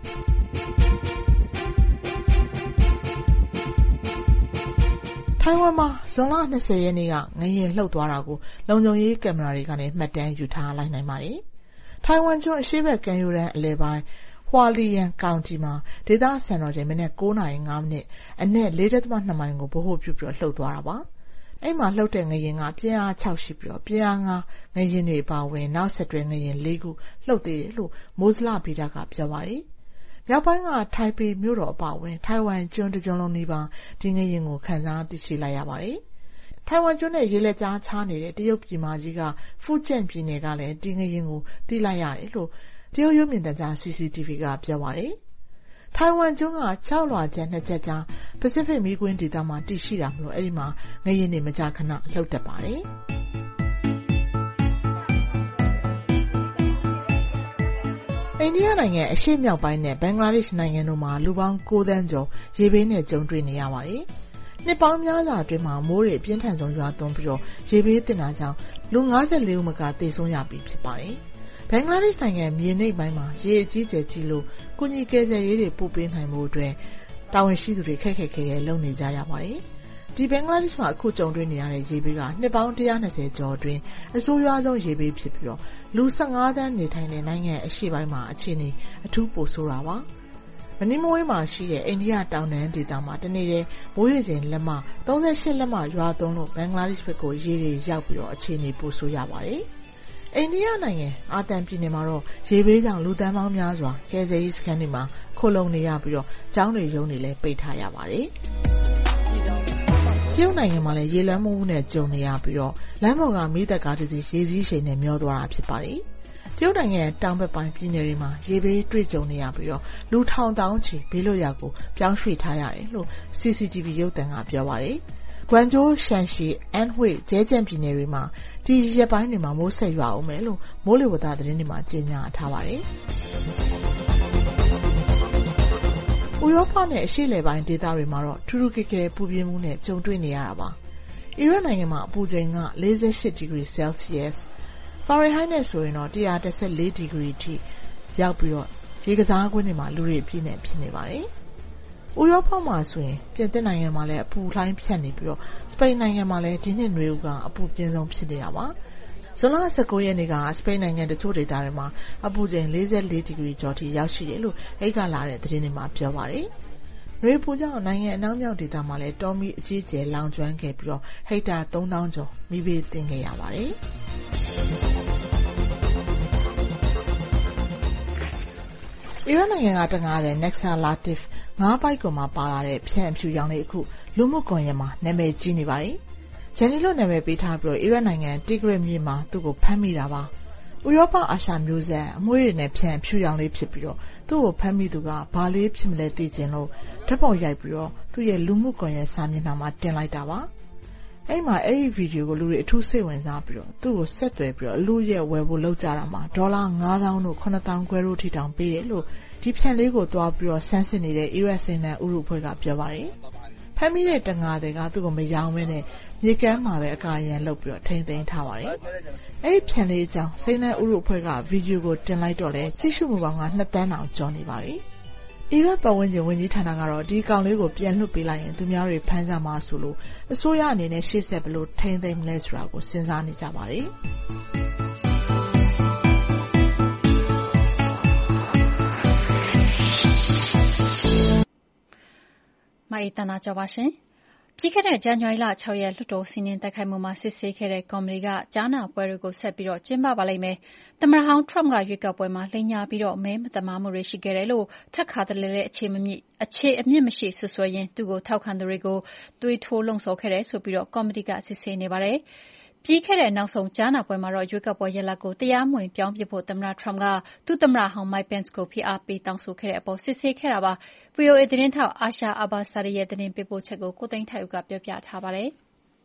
ထိုင်ဝမ်မှာဇွန်လ၂၀ရက်နေ့ကငလျင်လှုပ်သွားတာကိုလုံခြုံရေးကင်မရာတွေကနေမှတ်တမ်းယူထားလိုက်နိုင်ပါတယ်ထိုင်ဝမ်ကျွန်းအရှေ့ဘက်ကမ်းရိုးတန်းအလယ်ပိုင်းဟွာလီယန်ကောင်တီမှာဒေသစံတော်ချိန်မနက်၉နာရီ၅မိနစ်အနက် ၄.၂ မိုင်ကိုဗဟိုပြုပြီးလှုပ်သွားတာပါအဲ့မှာလှုပ်တဲ့ငလျင်ကပြင်းအား၆ရှိပြီးတော့ပြင်းအား၅ငလျင်တွေပါဝင်နောက်ဆက်တွဲငလျင်၄ခုလှုပ်သေးတယ်လို့မိုးစလဗီတာကပြောပါတယ်မြောက်ပိုင်းကထိုင်ပေမြို့တော်အပါအဝင်ထိုင်ဝမ်ကျွန်းတစ်ကျွန်းလုံးနီးပါးဒီငလျင်ကိုခံစားသိရှိလိုက်ရပါတယ်ထိုင်ဝမ်ကျွန်းနဲ့ရေလက်ကြားချားနေတဲ့တရုတ်ပြည်မကြီးကဖူကျန့်ပြည်နယ်ကလည်းဒီငလျင်ကိုသိလိုက်ရတယ်လို့တရုတ်ရုပ်မြင်သံကြား C C T V ကပြောပါတယ်။ထိုင်ဝမ်ကျွန်းက၆လွှာကျန်နှစ်ချက်ကြားပစိဖိတ်မီးကွင်းဒေသမှာတည်ရှိတာမလို့အဲ့ဒီမှာငလျင်တွေမကြာခဏလှုပ်တတ်ပါတယ်။အိန္ဒိယနိုင်ငံအရှေ့မြောက်ပိုင်းနဲ့ဘင်္ဂလားဒေ့ရှ်နိုင်ငံတို့မှာလူပေါင်း၉သန်းကျော်ရေဘေးနဲ့ကြုံတွေ့နေရပါတယ်။နှစ်ပေါင်းများစွာအတွင်းမှာမိုးတွေပြင်းထန်ဆုံးရွာသွန်းပြီးတော့ရေဘေးတင်တာကြောင့်လူ၅၄ဦးမကသေဆုံးရပြီးဖြစ်ပါတယ်။ဘင်္ဂလားဒေ့ရှ်နိုင်ငံမြေနိမ့်ပိုင်းမှာရေအကြီးကျယ်ကြီးလို့ကုညီကယ်ဆယ်ရေးတွေပို့ပေးနိုင်မှုအတွက်တာဝန်ရှိသူတွေခက်ခက်ခဲခဲလုပ်နေကြရပါတယ်။ဒီဘင်္ဂလားဒေ့ရှ်မှာအခုကြုံတွေ့နေရတဲ့ရေဘေးကနှစ်ပေါင်း၁၂၀ကျော်အတွင်းအဆိုးရွားဆုံးရေဘေးဖြစ်ပြီးတော့လူ၁၅သန်းနေထိုင်တဲ့နိုင်ငံအရှေ့ပိုင်းမှာအခြေအနေအထူးပိုဆိုးတာပါ။မနီမဝေးမှာရှိတဲ့အိန္ဒိယတောင်တန်းဒေသမှာတနေ့တည်းမိုးရေချိန်လက်မ၃၈လက်မရွာသွန်းလို့ဘင်္ဂလားဒေ့ရှ်ဘက်ကိုရေတွေရောက်ပြီးတော့အခြေအနေပိုဆိုးရပါတယ်။အိန္ဒိယနိုင်ငံအာသံပြည်နယ်မှာတော့ရေဘေးကြောင့်လူသန်းပေါင်းများစွာကယ်ဆယ်ရေးစခန်းတွေမှာခိုလုံနေရပြီးတော့ကျောင်းတွေရုံးတွေလည်းပိတ်ထားရပါတယ်။တရုတ်နိုင်ငံမှာလည်းရေလွှမ်းမိုးမှုနဲ့ကြုံနေရပြီးတော့လမ်းပေါ်ကမီးတပ်ကားတစ်စီးရေစီးရှိန်နဲ့မျောသွားတာဖြစ်ပါတယ်။တရုတ်နိုင်ငံတောင်ဘက်ပိုင်းပြည်နယ်တွေမှာရေဘေးတွေ့ကြုံနေရပြီးတော့လူထောင်တောင်းချီဘေးလွတ်ရာကိုပြောင်းရွှေ့ထားရတယ်လို့ C C T V ရုပ်သံကပြောပါတယ်။ကွမ်ကျိုးရှန်ရှီအန်ဟွေကျဲကျန့်ပြည်နယ်တွေမှာဒီရက်ပိုင်းတွေမှာမိုးဆက်ရွာအောင်မယ်လို့မိုးလေဝသသတင်းတွေမှာကြေညာထားပါတယ်။ဥရောပနဲ့အရှေ့လယ်ပိုင်းဒေသတွေမှာတော့ထူးထူးကဲကဲပူပြင်းမှုနဲ့ကြုံတွေ့နေရတာပါ။အီရတ်နိုင်ငံမှာအပူချိန်က၄၈ဒီဂရီဆဲလ်စီယပ်စ်ဖာရင်ဟိုက်နဲ့ဆိုရင်တော့၁၁၄ဒီဂရီထိရောက်ပြီးတော့ရေကစားကွင်းတွေမှာလူတွေအပြည့်နဲ့ဖြစ်နေပါတယ်။ဥရောပမှာဆိုရင်ပြင်သစ်နိုင်ငံမှာလည်းအပူလှိုင်းဖြတ်နေပြီးတော့စပိန်နိုင်ငံမှာလည်းဒီနှစ်နွေဦးကအပူပြင်းဆုံးဖြစ်နေတာပါဇွန်လ၁၉ရက်နေ့ကစပိန်နိုင်ငံတချို့ဒေသတွေမှာအပူချိန်၄၄ဒီဂရီကျော်ထိရောက်ရှိတယ်လို့အိတ်ကလာတဲ့သတင်းတွေမှာပြောပါတယ်နွေပူကြောင့်နိုင်ငံအနောက်မြောက်ဒေသမှာလည်းတောမီအကြီးကျယ်လောင်ကျွမ်းခဲ့ပြီးတော့ဟက်တာသုံးသောင်းကျော်မိဘေးတင်ခဲ့ရပါတယ်အီရတ်နိုင်ငံကတငါးတဲ့ Nexa Latif ငါးပိုက်ကွန်မှာပါလာတဲ့ဖြန့်အဖြူရောင်လေးအခုလူမှုကွန်ရက်မှာနာမည်ကြီးနေပါတယ်။ဂျန်နီလို့နာမည်ပေးထားပြီးတော့အီရတ်နိုင်ငံတီဂရစ်မြို့မှာသူ့ကိုဖမ်းမိတာပါ။ဥရောပအာရှမျိုးဆက်အမွှေးတွေနဲ့ဖြန့်ဖြူရောင်လေးဖြစ်ပြီးတော့သူ့ကိုဖမ်းမိသူကဘာလေးဖြစ်မလဲသိချင်လို့ဓာတ်ပုံရိုက်ပြီးတော့သူ့ရဲ့လူမှုကွန်ရက်စာမျက်နှာမှာတင်လိုက်တာပါအဲ့မှာအဲ့ဒီဗီဒီယိုကိုလူတွေအထူးစိတ်ဝင်စားပြီးတော့သူ့ကိုဆက်သွယ်ပြီးတော့အလို့ရဲ့ဝယ်ဖို့လုပ်ကြတာမှာဒေါ်လာငါးသောင်းတို့ခုနှစ်သောင်းခွဲတို့ထိတောင်ပေးတယ်လို့ဒီဖြန့်လေးကိုတွားပြီးတော့ဆန်းစစ်နေတဲ့ အီရတ်စင်နန်ဥရုဖွဲ့ကပြောပါတယ်ဖမ်းမိတဲ့တငါတွေကသူ့ကိုမရောင်းဘဲနဲ့မြေကမ်းမှာပဲအကာရန်လုပ်ပြီးတော့ထိန်းသိမ်းထားပါတယ်အဲ့ဒီဖြန့်လေးအကြောင်းစင်နန်ဥရုဖွဲ့ကဗီဒီယိုကိုတင်လိုက်တော့လဲကြည့်ရှုမှုပေါင်းကနှစ်သန်းတောင်ကျော်နေပါပြီအီရတ်ပတ်ဝန်းကျင်ဝန်ကြီးဌာနကတော့ဒီကောင်လေးကိုပြန်လွှတ်ပေးလိုက်ရင်သူများတွေဖမ်းကြမှာဆိုလို့အစိုးရအနေနဲ့ရှေ့ဆက်ဘယ်လိုထိန်းသိမ်းမလဲဆိုတာကိုစဉ်းစားနေကြပါတယ်မအေးတနာကြောပါရှင်ပြီးခဲ့တဲ့ဇန်နဝါရီလ၆ရက်လွှတ်တော်စီးနင်းတိုက်ခိုက်မှုမှာစစ်ဆေးခဲ့တဲ့ကော်မတီကကြားနာပွဲတွေကိုဆက်ပြီးတော့ကျင်းပပါလိမ့်မယ်။သမ္မတဟောင်းထရမ့်ကရွေးကောက်ပွဲမှာလိမ်ညာပြီးတော့မဲမသမာမှုတွေရှိခဲ့တယ်လို့ထပ်ခါတလဲလဲအခြေမမြင့်အခြေအမြင့်မရှိဆွဆွဲရင်းသူ့ကိုထောက်ခံသူတွေကိုသွေးထိုးလှုံ့ဆော်ခဲ့တယ်ဆိုပြီးတော့ကော်မတီကစစ်ဆေးနေပါတယ်။ပြီးခဲ့တဲ့နောက်ဆုံးကြားနာပွဲမှာတော့ရွေးကောက်ပွဲရလဒ်ကိုတရားမဝင်ပြောင်းပစ်ဖို့သမ္မတထရမ့်ကသူ့သမ္မတဟောင်းမိုက်ပန်စ်ကိုဖိအားပေးတောင်းဆိုခဲ့တဲ့အပေါ်စစ်ဆေးခဲ့တာပါ။ ဗွီအိုအေ သတင်းထောက်အာရှာအဘာဆာရီရဲ့သတင်းပေးပို့ချက်ကိုကိုသိန်းထိုက်ဦးကပြောပြထားပါတယ်။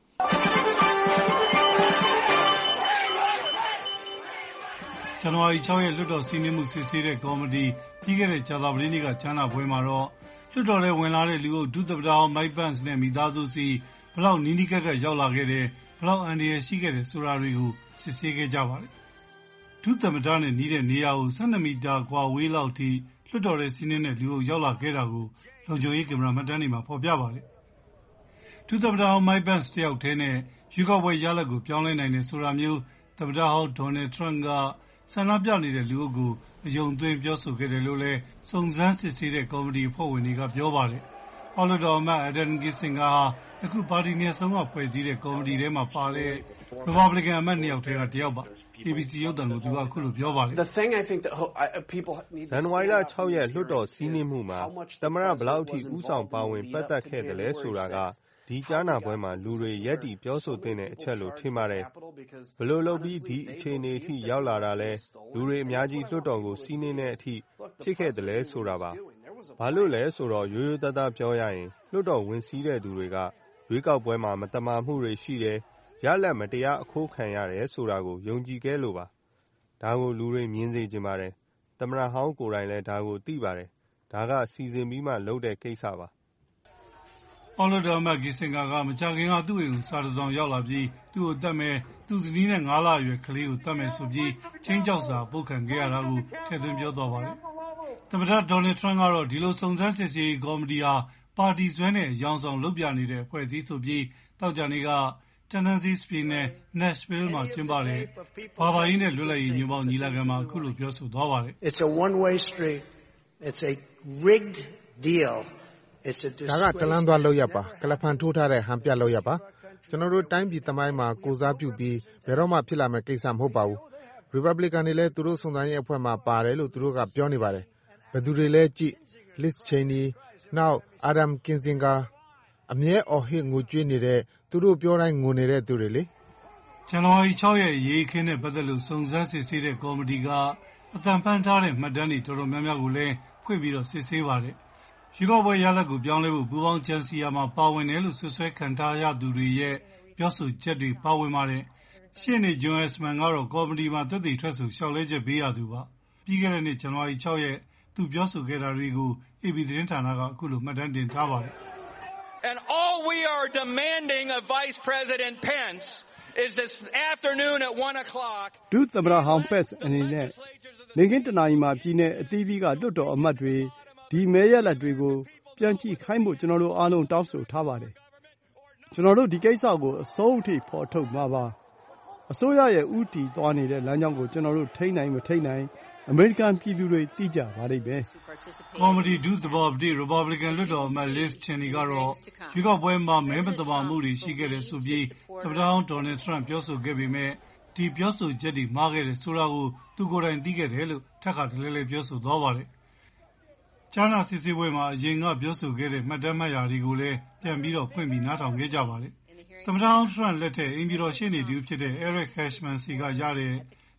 ဇန်နဝါရီ၆ရက်လွှတ်တော်စီးနင်းမှုစစ်ဆေးတဲ့ကော်မတီပြီးခဲ့တဲ့ကြာသပတေးနေ့ကကြားနာပွဲမှာတော့လွှတ်တော်ထဲဝင်လာတဲ့လူအုပ်ဒုသမ္မတဟောင်းမိုက်ပန်စ်နဲ့မိသားစုစီဘလောက်နီးနီးကပ်ကပ်ရောက်လာခဲ့တယ်ဘလောက်အန္တရာယ်ရှိခဲ့တယ်ဆိုတာတွေကိုစစ်ဆေးခဲ့ကြပါတယ်။ဒုသမ္မတနဲ့နီးတဲ့နေရာကို၁၂မီတာကွာဝေးလောက်ထိလွှတ်တော်ထဲစီးနင်းတဲ့လူအုပ်ရောက်လာခဲ့တာကိုလုံခြုံရေးကင်မရာမှတ်တမ်းတွေမှာဖော်ပြပါတယ်။ဒုသမ္မတဟောင်းမိုက်ပန်စ်တယောက်တည်းနဲ့ရွေးကောက်ပွဲရလဒ်ကိုပြောင်းလဲနိုင်တယ်ဆိုတာမျိုးသမ္မတဟောင်းဒေါ်နယ်ထရမ့်ကဆန္ဒပြနေတဲ့လူအုပ်ကိုအယုံသွင်းပြောဆိုခဲ့တယ်လို့လည်းစုံစမ်းစစ်ဆေးတဲ့ကော်မတီအဖွဲ့ဝင်တွေကပြောပါတယ်။အောက်လွှတ်တော်အမတ်အဒမ်ဂစ်စင်ကအခုပါတီနှစ်ဆုံးကဖွဲ့စည်းတဲ့ကော်မတီထဲမှာပါတဲ့ရီပတ်ဘလီကန်အမတ်နှစ်ယောက်ထဲကတယောက်ပါ။ အေဘီစီရုပ်သံကိုသူကအခုလိုပြောပါတယ်။ဇန်နဝါရီလ၆ရက်လွှတ်တော်စီးနင်းမှုမှာသမ္မတဘလောက်ထိဦးဆောင်ပါဝင်ပတ်သက်ခဲ့တယ်လဲဆိုတာကဒီကြားနာပွဲမှာလူတွေရက်တီပြောဆိုသင့်တဲ့အချက်လို့ထင်ပါတယ်။ဘယ်လိုလုပ်ပြီးဒီအခြေအနေအထိရောက်လာတာလဲလူတွေအများကြီးလွှတ်တော်ကိုစီးနင်းတဲ့အထိဖြစ်ခဲ့တယ်လဲဆိုတာပါ။ဘာလို့လဲဆိုတော့ရိုးရိုးသားသားပြောရရင်လွှတ်တော်ဝင်စီးတဲ့သူတွေကရွေးကောက်ပွဲမှာမတမာမှုတွေရှိတယ်ရလက်မတရားအခိုးခံရတယ်ဆိုတာကိုယုံကြည်ခဲ့လို့ပါဒါကိုလူတွေမြင်စေချင်ပါတယ်သမ္မတဟောင်းကိုယ်တိုင်လည်းဒါကိုသိပါတယ်ဒါကစီစဉ်ပြီးမှလုပ်တဲ့ကိစ္စပါအော်လိုဒ်မတ်ဂီစင်ကာကမကြခင်ကသူ့အိမ်ကိုစာတစောင်ရောက်လာပြီးသူ့ကိုတတ်မဲ့သူ့ဇနီးနဲ့ငါးလအရွယ်ကလေးကိုတတ်မဲ့ဆိုပြီးချင်းကြောက်စာပုတ်ခံခဲ့ရတာကိုထည့်သွင်းပြောသွားပါတယ်သမ္မတဒေါ်နယ်ထရမ့်ကတော့ဒီလိုစုံစမ်းစစ်ဆေးရေးကော်မတီဟာပါတီစွဲနဲ့အယောင်ဆောင်လုပ်ပြနေတဲ့အဖွဲ့အစည်းဆိုပြီးတောက်ကြနေကTennessee ပြည်နယ် Nashville မှာကျင်းပတဲ့ဘာသာရေးနဲ့လွတ်လပ်ရေးညွှန်းပေါင်းညီလာခံမှာအခုလိုပြောဆိုသွားပါတယ်။ It's a one-way street. It's a rigged deal. It's a ဒါကတလန်းသွားလောက်ရပါကလဖန်ထိုးထားတဲ့ဟန်ပြလောက်ရပါကျွန်တော်တို့တိုင်းပြည်သမိုင်းမှာကိုစားပြုပြီးဘယ်တော့မှဖြစ်လာမယ့်ကိစ္စမဟုတ်ပါဘူး။ Republican တွေလည်းသူတို့စုံစမ်းရေးအဖွဲ့မှာပါတယ်လို့သူတို့ကပြောနေပါတယ်။ဘယ်သူတွေလဲကြည့် Liz Cheney နောက် Adam Kinzinger အမြဲအော်ဟစ်ငိုကြွေးနေတဲ့သူတို့ပြောတိုင်းငိုနေတဲ့သူတွေလေဇန်နဝါရီ၆ရက်ရေးခင်းနဲ့ပတ်သက်လို့စုံစမ်းစစ်ဆေးတဲ့ကော်မတီကအတန်ဖန်ထားတဲ့မှတ်တမ်းတွေတော်တော်များများကိုလည်းဖွင့်ပြီးတော့စစ်ဆေးပါတယ်။ရွေးကောက်ပွဲရလဒ်ကိုပြောင်းလဲဖို့ပူးပေါင်းကြံစည်ရမှာပါဝင်တယ်လို့ဆွဆွဲခံထားရသူတွေရဲ့ပြောဆိုချက်တွေပါဝင်ပါတယ်။ရှေ့နေဂျွန်အက်စမန်ကတော့ကော်မတီမှာသက်သေထွက်ဆိုလျှောက်လဲချက်ပေးရသူပါ။ပြီးခဲ့တဲ့နှစ်ဇန်နဝါရီ၆ရက်သူပြောဆိုခဲ့တာတွေကို အေဘီ သတင်းဌာနကအခုလိုမှတ်တမ်းတင်ထားပါတယ်။ And all we are demanding of Vice President Pence is this afternoon at one o'clock. ဒုသမ္မတဟောင်းပက်စ်အနေနဲ့နေကင်းတနာရီမှာပြည်내အသီးသီးကလွှတ်တော်အမတ်တွေဒီမဲရလဒ်တွေကိုပြန်ကြည့်ခိုင်းဖို့ကျွန်တော်တို့အားလုံးတောင်းဆိုထားပါတယ်။ကျွန်တော်တို့ဒီကိစ္စကိုအဆုံးအထိဖော်ထုတ်မှာပါ။အစိုးရရဲ့ဥတီသွားနေတဲ့လမ်းကြောင်းကိုကျွန်တော်တို့ထိန်းနိုင်မထိန်းနိုင်အမေရိကန်ပြည်သူတွေသိကြပါလိမ့်မယ်။ကော်မတီဒုသဘောပတိ Republican လွှတ်တော်အမတ် Liz Cheney ကတော့ရွေးကောက်ပွဲမှာမဲမသမာမှုတွေရှိခဲ့တယ်ဆိုပြီးသမ္မတဟောင်းဒေါ်နယ်ထရမ့်ပြောဆိုခဲ့ပေမဲ့ဒီပြောဆိုချက်တွေမှားခဲ့တယ်ဆိုတာကိုသူကိုယ်တိုင်သိခဲ့တယ်လို့ထပ်ခါတလဲလဲပြောဆိုသွားပါတယ်။ကြားနာစစ်ဆေးပွဲမှာအရင်ကပြောဆိုခဲ့တဲ့မှတ်တမ်းမှတ်ရာတွေကိုလည်းပြန်ပြီးတော့ဖွင့်ပြီးနားထောင်ခဲ့ကြပါတယ်။သမ္မတဟောင်းထရမ့်လက်ထက်အိမ်ပြည်တော်ရှေ့နေတူဖြစ်တဲ့ Eric Cashman စီကရတဲ့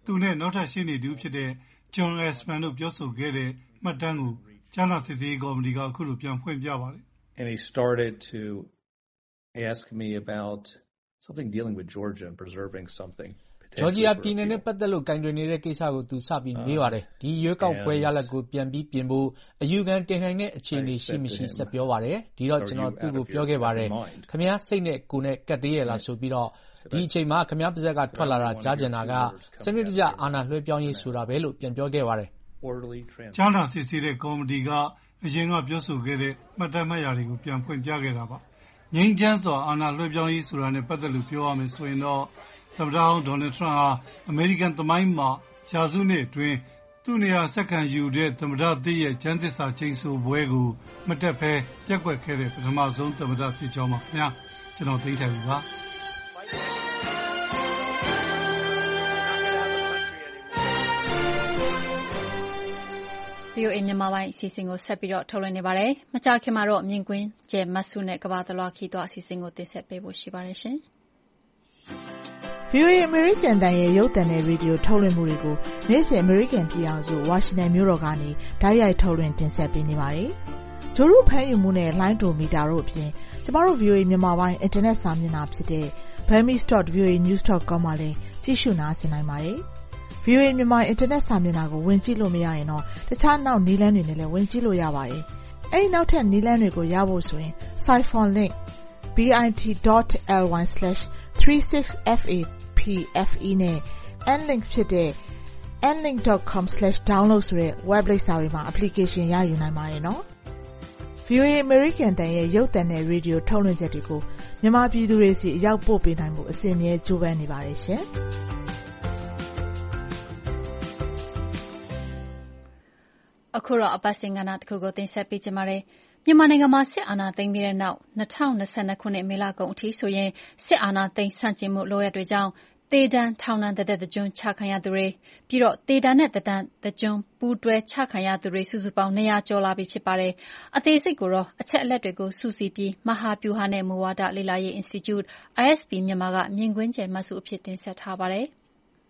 သူနဲ့နောက်ထပ်ရှင်းနေသူဖြစ်တဲ့ John Eastman တို့ပြောဆိုခဲ့တဲ့မှတ်တမ်းကိုကြားနာစစ်ဆေးရေးကော်မတီကအခုလိုပြန်ဖွင့်ပြပါတယ် And he started to ask me about something dealing with Georgia and preserving something. ဂျော်ဂျီယာပြည်နယ်နဲ့ပတ်သက်လို့ကင်တွယ်နေတဲ့ကိစ္စကိုသူစပြီးမေးပါတယ်။ဒီရွေးကောက်ပွဲရလဒ်ကိုပြန်ပြီးပြင်ဖို့အယူခံတင်နိုင်တဲ့အခြေအနေရှိမရှိဆက်ပြောပါတယ်။ဒီတော့ကျွန်တော်သူ့ကိုပြောခဲ့ပါတယ်။ခင်ဗျားစိတ်နဲ့ကိုယ်နဲ့ကတ်သေးရလားဆိုပြီးတော့ဒီအချိန်မှာခင်ဗျားပါဇက်ကထွက်လာတာကြားကျင်တာကစနစ်တကျအာဏာလွှဲပြောင်းရေးဆိုတာပဲလို့ပြန်ပြောခဲ့ပါတယ်။ကြားနာစစ်ဆေးတဲ့ကော်မတီကအရင်ကပြောဆိုခဲ့တဲ့မှတ်တမ်းမှတ်ရာတွေကိုပြန်ဖွင့်ပြခဲ့တာပါ။ငြိမ်းချမ်းစွာအာဏာလွှဲပြောင်းရေးဆိုတာနဲ့ပတ်သက်လို့ပြောရမယ်ဆိုရင်တော့သမ္မတဟောင်းဒေါ်နယ်ထရန့်ဟာအမေရိကန်သမိုင်းမှာရာစုနှစ်အတွင်းသူ့နေရာဆက်ခံယူတဲ့သမ္မတသစ်ရဲ့ကျမ်းသစ္စာကျိန်ဆိုပွဲကိုမတက်ဘဲပြက်ကွက်ခဲ့တဲ့ပထမဆုံးသမ္မတဖြစ်ကြောင်းပါခင်ဗျာကျွန်တော်သိထိုင်ပါဗီအိုအေ မြန်မာပိုင်းအစီအစဉ်ကိုဆက်ပြီးတော့ထုတ်လွှင့်နေပါတယ်။မကြာခင်မှာတော့မြင်ကွင်းကျဲမတ်စုနဲ့ကဘာသလွားခီးသွားအစီအစဉ်ကိုတင်ဆက်ပေးဖို့ရှိပါတယ်ရှင်။ဗီအိုအေ American တန်ရဲ့ရုပ်သံနဲ့ရေဒီယိုထုတ်လွှင့်မှုတွေကိုနေ့စဉ် American ပြည်အောင်စုဝါရှင်တန်မြို့တော်ကနေတိုက်ရိုက်ထုတ်လွှင့်တင်ဆက်ပေးနေပါတယ်။ဂျိုရုဖမ်းယူမှုနဲ့လိုင်းဒိုမီတာတို့အပြင်ကျမတို့ ဗီအိုအေ မြန်မာပိုင်းအင်တာနက်စာမျက်နှာဖြစ်တဲ့ burmese dot v o a news dot com မှာလည်းကြည့်ရှုနားဆင်နိုင်ပါတယ်။ ဗီအိုအေ မြန်မာအင်တာနက်စာမျက်နှာကိုဝင်ကြည့်လို့မရရင်တော့တခြားနောက်နည်းလမ်းတွေနဲ့လည်းဝင်ကြည့်လို့ရပါတယ်။အဲဒီနောက်ထပ်နည်းလမ်းတွေကိုရဖို့ဆိုရင် Siphon link bit dot ly slash three six f a p f e နဲ့ nlink ဖြစ်တဲ့ nlink dot com slash download ဆိုတဲ့ web လိပ်စာတွေမှာ application ရယူနိုင်ပါတယ်နော်။ ဗီအိုအေ American တန်ရဲ့ရုပ်သံနဲ့ရေဒီယိုထုတ်လွှင့်ချက်တွေကိုမြန်မာပြည်သူတွေစီအရောက်ပို့ပေးနိုင်မှုအစဉ်အမြဲကြိုးပမ်းနေပါတယ်ရှင်။အခုတော့အပတ်စဉ်ကဏ္ဍတစ်ခုကိုတင်ဆက်ပေးကြပါမယ်။မြန်မာနိုင်ငံမှာစစ်အာဏာသိမ်းပြီးတဲ့နောက်၂၀၂၂ခုနှစ်မေလကုန်အထိဆိုရင်စစ်အာဏာသိမ်းဆန့်ကျင်မှုလုပ်ရပ်တွေကြောင့်သေဒဏ်ထောင်ဒဏ်တစ်သက်တစ်ကျွန်းချခံရသူတွေပြီးတော့သေဒဏ်နဲ့တစ်ဒဏ်တစ်ကျွန်းပူးတွဲချခံရသူတွေစုစုပေါင်း၂၀၀ကျော်လာပြီဖြစ်ပါတယ်။အသေးစိတ်ကိုတော့အချက်အလက်တွေကိုစုစည်းပြီးမဟာဗျူဟာနဲ့မူဝါဒလေ့လာရေး Institute I S B မြန်မာကမြင်ကွင်းကျယ်မှတ်စုအဖြစ်တင်ဆက်ထားပါတယ်။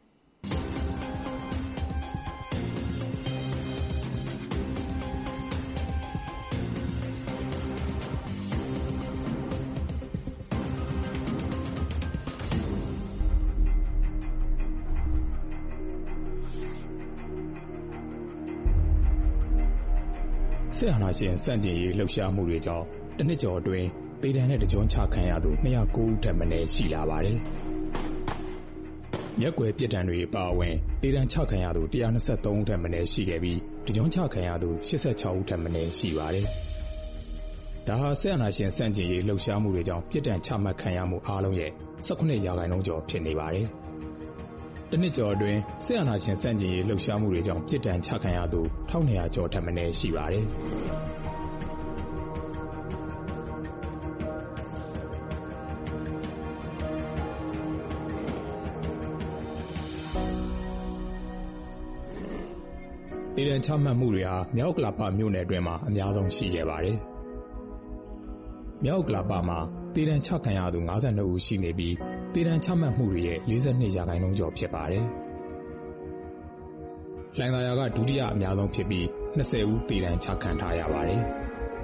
စစ်အာဏာရှင်စန့်ကျင်ရေးလှုပ်ရှားမှုတွေကြောင့်တစ်နှစ်ကျော်အတွင်းသေဒဏ်နဲ့တကြွချခံရသူ၂၀၉ဦးထက်မနည်းရှိလာပါတယ်။ရက်ွယ်ပြစ်ဒဏ်တွေအပါအဝင်သေဒဏ်ချခံရသူ၁၂၃ဦးထက်မနည်းရှိခဲ့ပြီးတကြွချခံရသူ၈၆ဦးထက်မနည်းရှိပါတယ်။ဒါဟာစစ်အာဏာရှင်စန့်ကျင်ရေးလှုပ်ရှားမှုတွေကြောင့်ပြစ်ဒဏ်ချမှတ်ခံရမှုအားလုံးရဲ့၁၈ရာခိုင်နှုန်းကျော်ဖြစ်နေပါတယ်။တနှစ်ကျော်အတွင်းစစ်အာဏာရှင်စန့်ကျင်ရေးလှုပ်ရှားမှုတွေကြောင့်ပြစ်ဒဏ်ချခံရသူ၁၂၀၀ကျော်ထက်မနည်းရှိပါတယ်။သေဒဏ်ချမှတ်မှုတွေဟာမြောက်ကလာပမြို့နယ်အတွင်းမှာအများဆုံးရှိခဲ့ပါတယ်။မြောက်ကလာပမှာသေဒဏ်ချခံရသူ၅၂ဦးရှိနေပြီးသေဒဏ်ချမှတ်မှုတွေရဲ့၄၂ရာခိုင်နှုန်းကျော်ဖြစ်ပါတယ်။လှိုင်သာယာကဒုတိယအများဆုံးဖြစ်ပြီး၂၀ဦးသေဒဏ်ချခံထားရပါတယ်။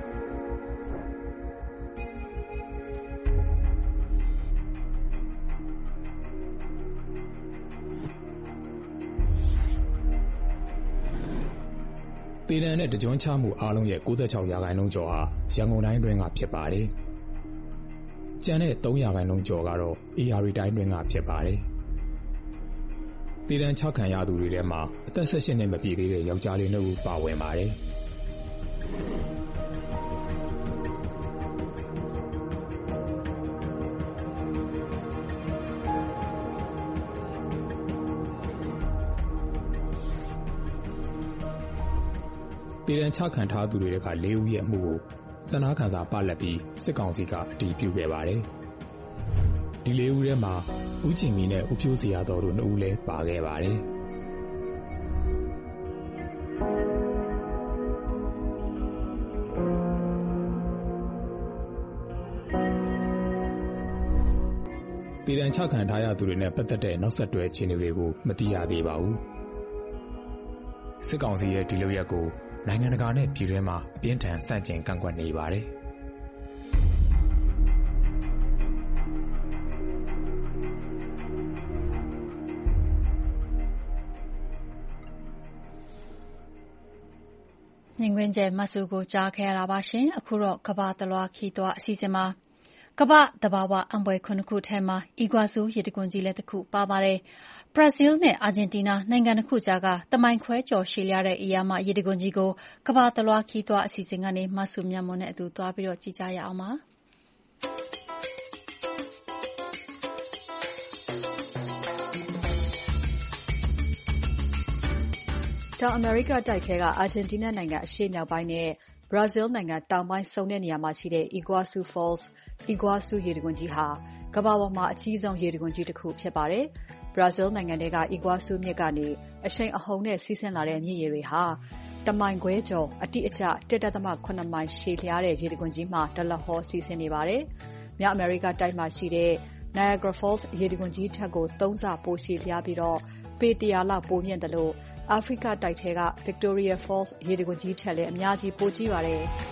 သေဒဏ်နဲ့တကြွချမှုအားလုံးရဲ့၉၆ရာခိုင်နှုန်းကျော်ဟာရန်ကုန်တိုင်းတွင်းကဖြစ်ပါတယ်။ကျန်တဲ့၃ရာခိုင်နှုန်းကျော်ကတော့အေအာရီတိုင်းတွင်းကဖြစ်ပါတယ်။သေဒဏ်ချခံရသူတွေထဲမှာအသက်၁၈နှစ်မပြည့်သေးတဲ့ယောက်ျားလေးနှစ်ဦးပါဝင်ပါတယ်။သေဒဏ်ချခံထားသူတွေက၄ဦးရဲ့အမှုကိုသနားခံစာပလက်ပြီးစစ်ကောင်စီကအတည်ပြုခဲ့ပါတယ်။ဒီလေးဦးထဲမှာဦးချင်မီနဲ့ဦးဖြိုးစရာတော်တို့နှစ်ဦးလည်းပါခဲ့ပါတယ်။သေဒေဒဏ်ချခံထားရသူတွေနဲ့ပတ်သက်တဲ့နောက်ဆက်တွဲအခြေအနေတွေကိုမသိရသေးပါဘူး။စစ်ကောင်စီရဲ့ဒီလုပ်ရပ်ကိုနိုင်ငံတကာနဲ့ပြည်တွင်းမှာပြင်းထန်ဆန့်ကျင်ကန့်ကွက်နေပါတယ်။မြင်ကွင်းကျဲမဆူကိုကြားခဲ့ရတာပါရှင်။အခုတော့ကမ္ဘာတလွှားခီးသွားအစီအစဉ်မှာကမ္ဘာသဘာဝအံပွဲခုနှစ်ခုထဲမှာအီကွာဆူရေတံခွန်ကြီးလည်းတစ်ခုပါပါတယ်။ဘရာဇီးနဲ့အာဂျင်တီးနားနိုင်ငံတစ်ခုကြားကတမိုင်ခွဲကျော်ရှည်လျားတဲ့အီယာမရေတံခွန်ကြီးကိုကမ္ဘာတလွှားခီးသွားအစီအစဉ်ကနေမဆူမြတ်မွန်နဲ့အတူသွားပြီးတော့ကြည့်ကြရအောင်ပါ။တောင်အမေရိကတိုက်ထဲကအာဂျင်တီးနားနိုင်ငံအရှေ့မြောက်ပိုင်းနဲ့ဘရာဇီးနိုင်ငံတောင်ပိုင်းဆုံတဲ့နေရာမှာရှိတဲ့ Iguazu Falls Iguazu ရေတံခွန်ကြီးဟာကမ္ဘာပေါ်မှာအကြီးဆုံးရေတံခွန်ကြီးတစ်ခုဖြစ်ပါတယ်။ဘရာဇီးနိုင်ငံထဲက Iguazu မြစ်ကနေအရှိန်အဟုန်နဲ့စီးဆင်းလာတဲ့မြစ်ရေတွေဟာတမိုင်ခွဲကျော်အတိအကျ တစ်ဒသမ ခုနှစ်မိုင်ရှည်လျားတဲ့ရေတံခွန်ကြီးမှာတလဟောစီးဆင်းနေပါတယ်။မြောက်အမေရိကတိုက်မှာရှိတဲ့ Niagara Falls ရေတံခွန်ကြီးထက်ကိုသုံးဆပိုရှည်လျားပြီးတော့ပေတရာလောက်ပိုမြင့်တယ်လို့အာဖရိကတိုက်ထဲက Victoria Falls ရေတံခွန်ကြီးထက်လည်းအများကြီးပိုကြီးပါတယ်။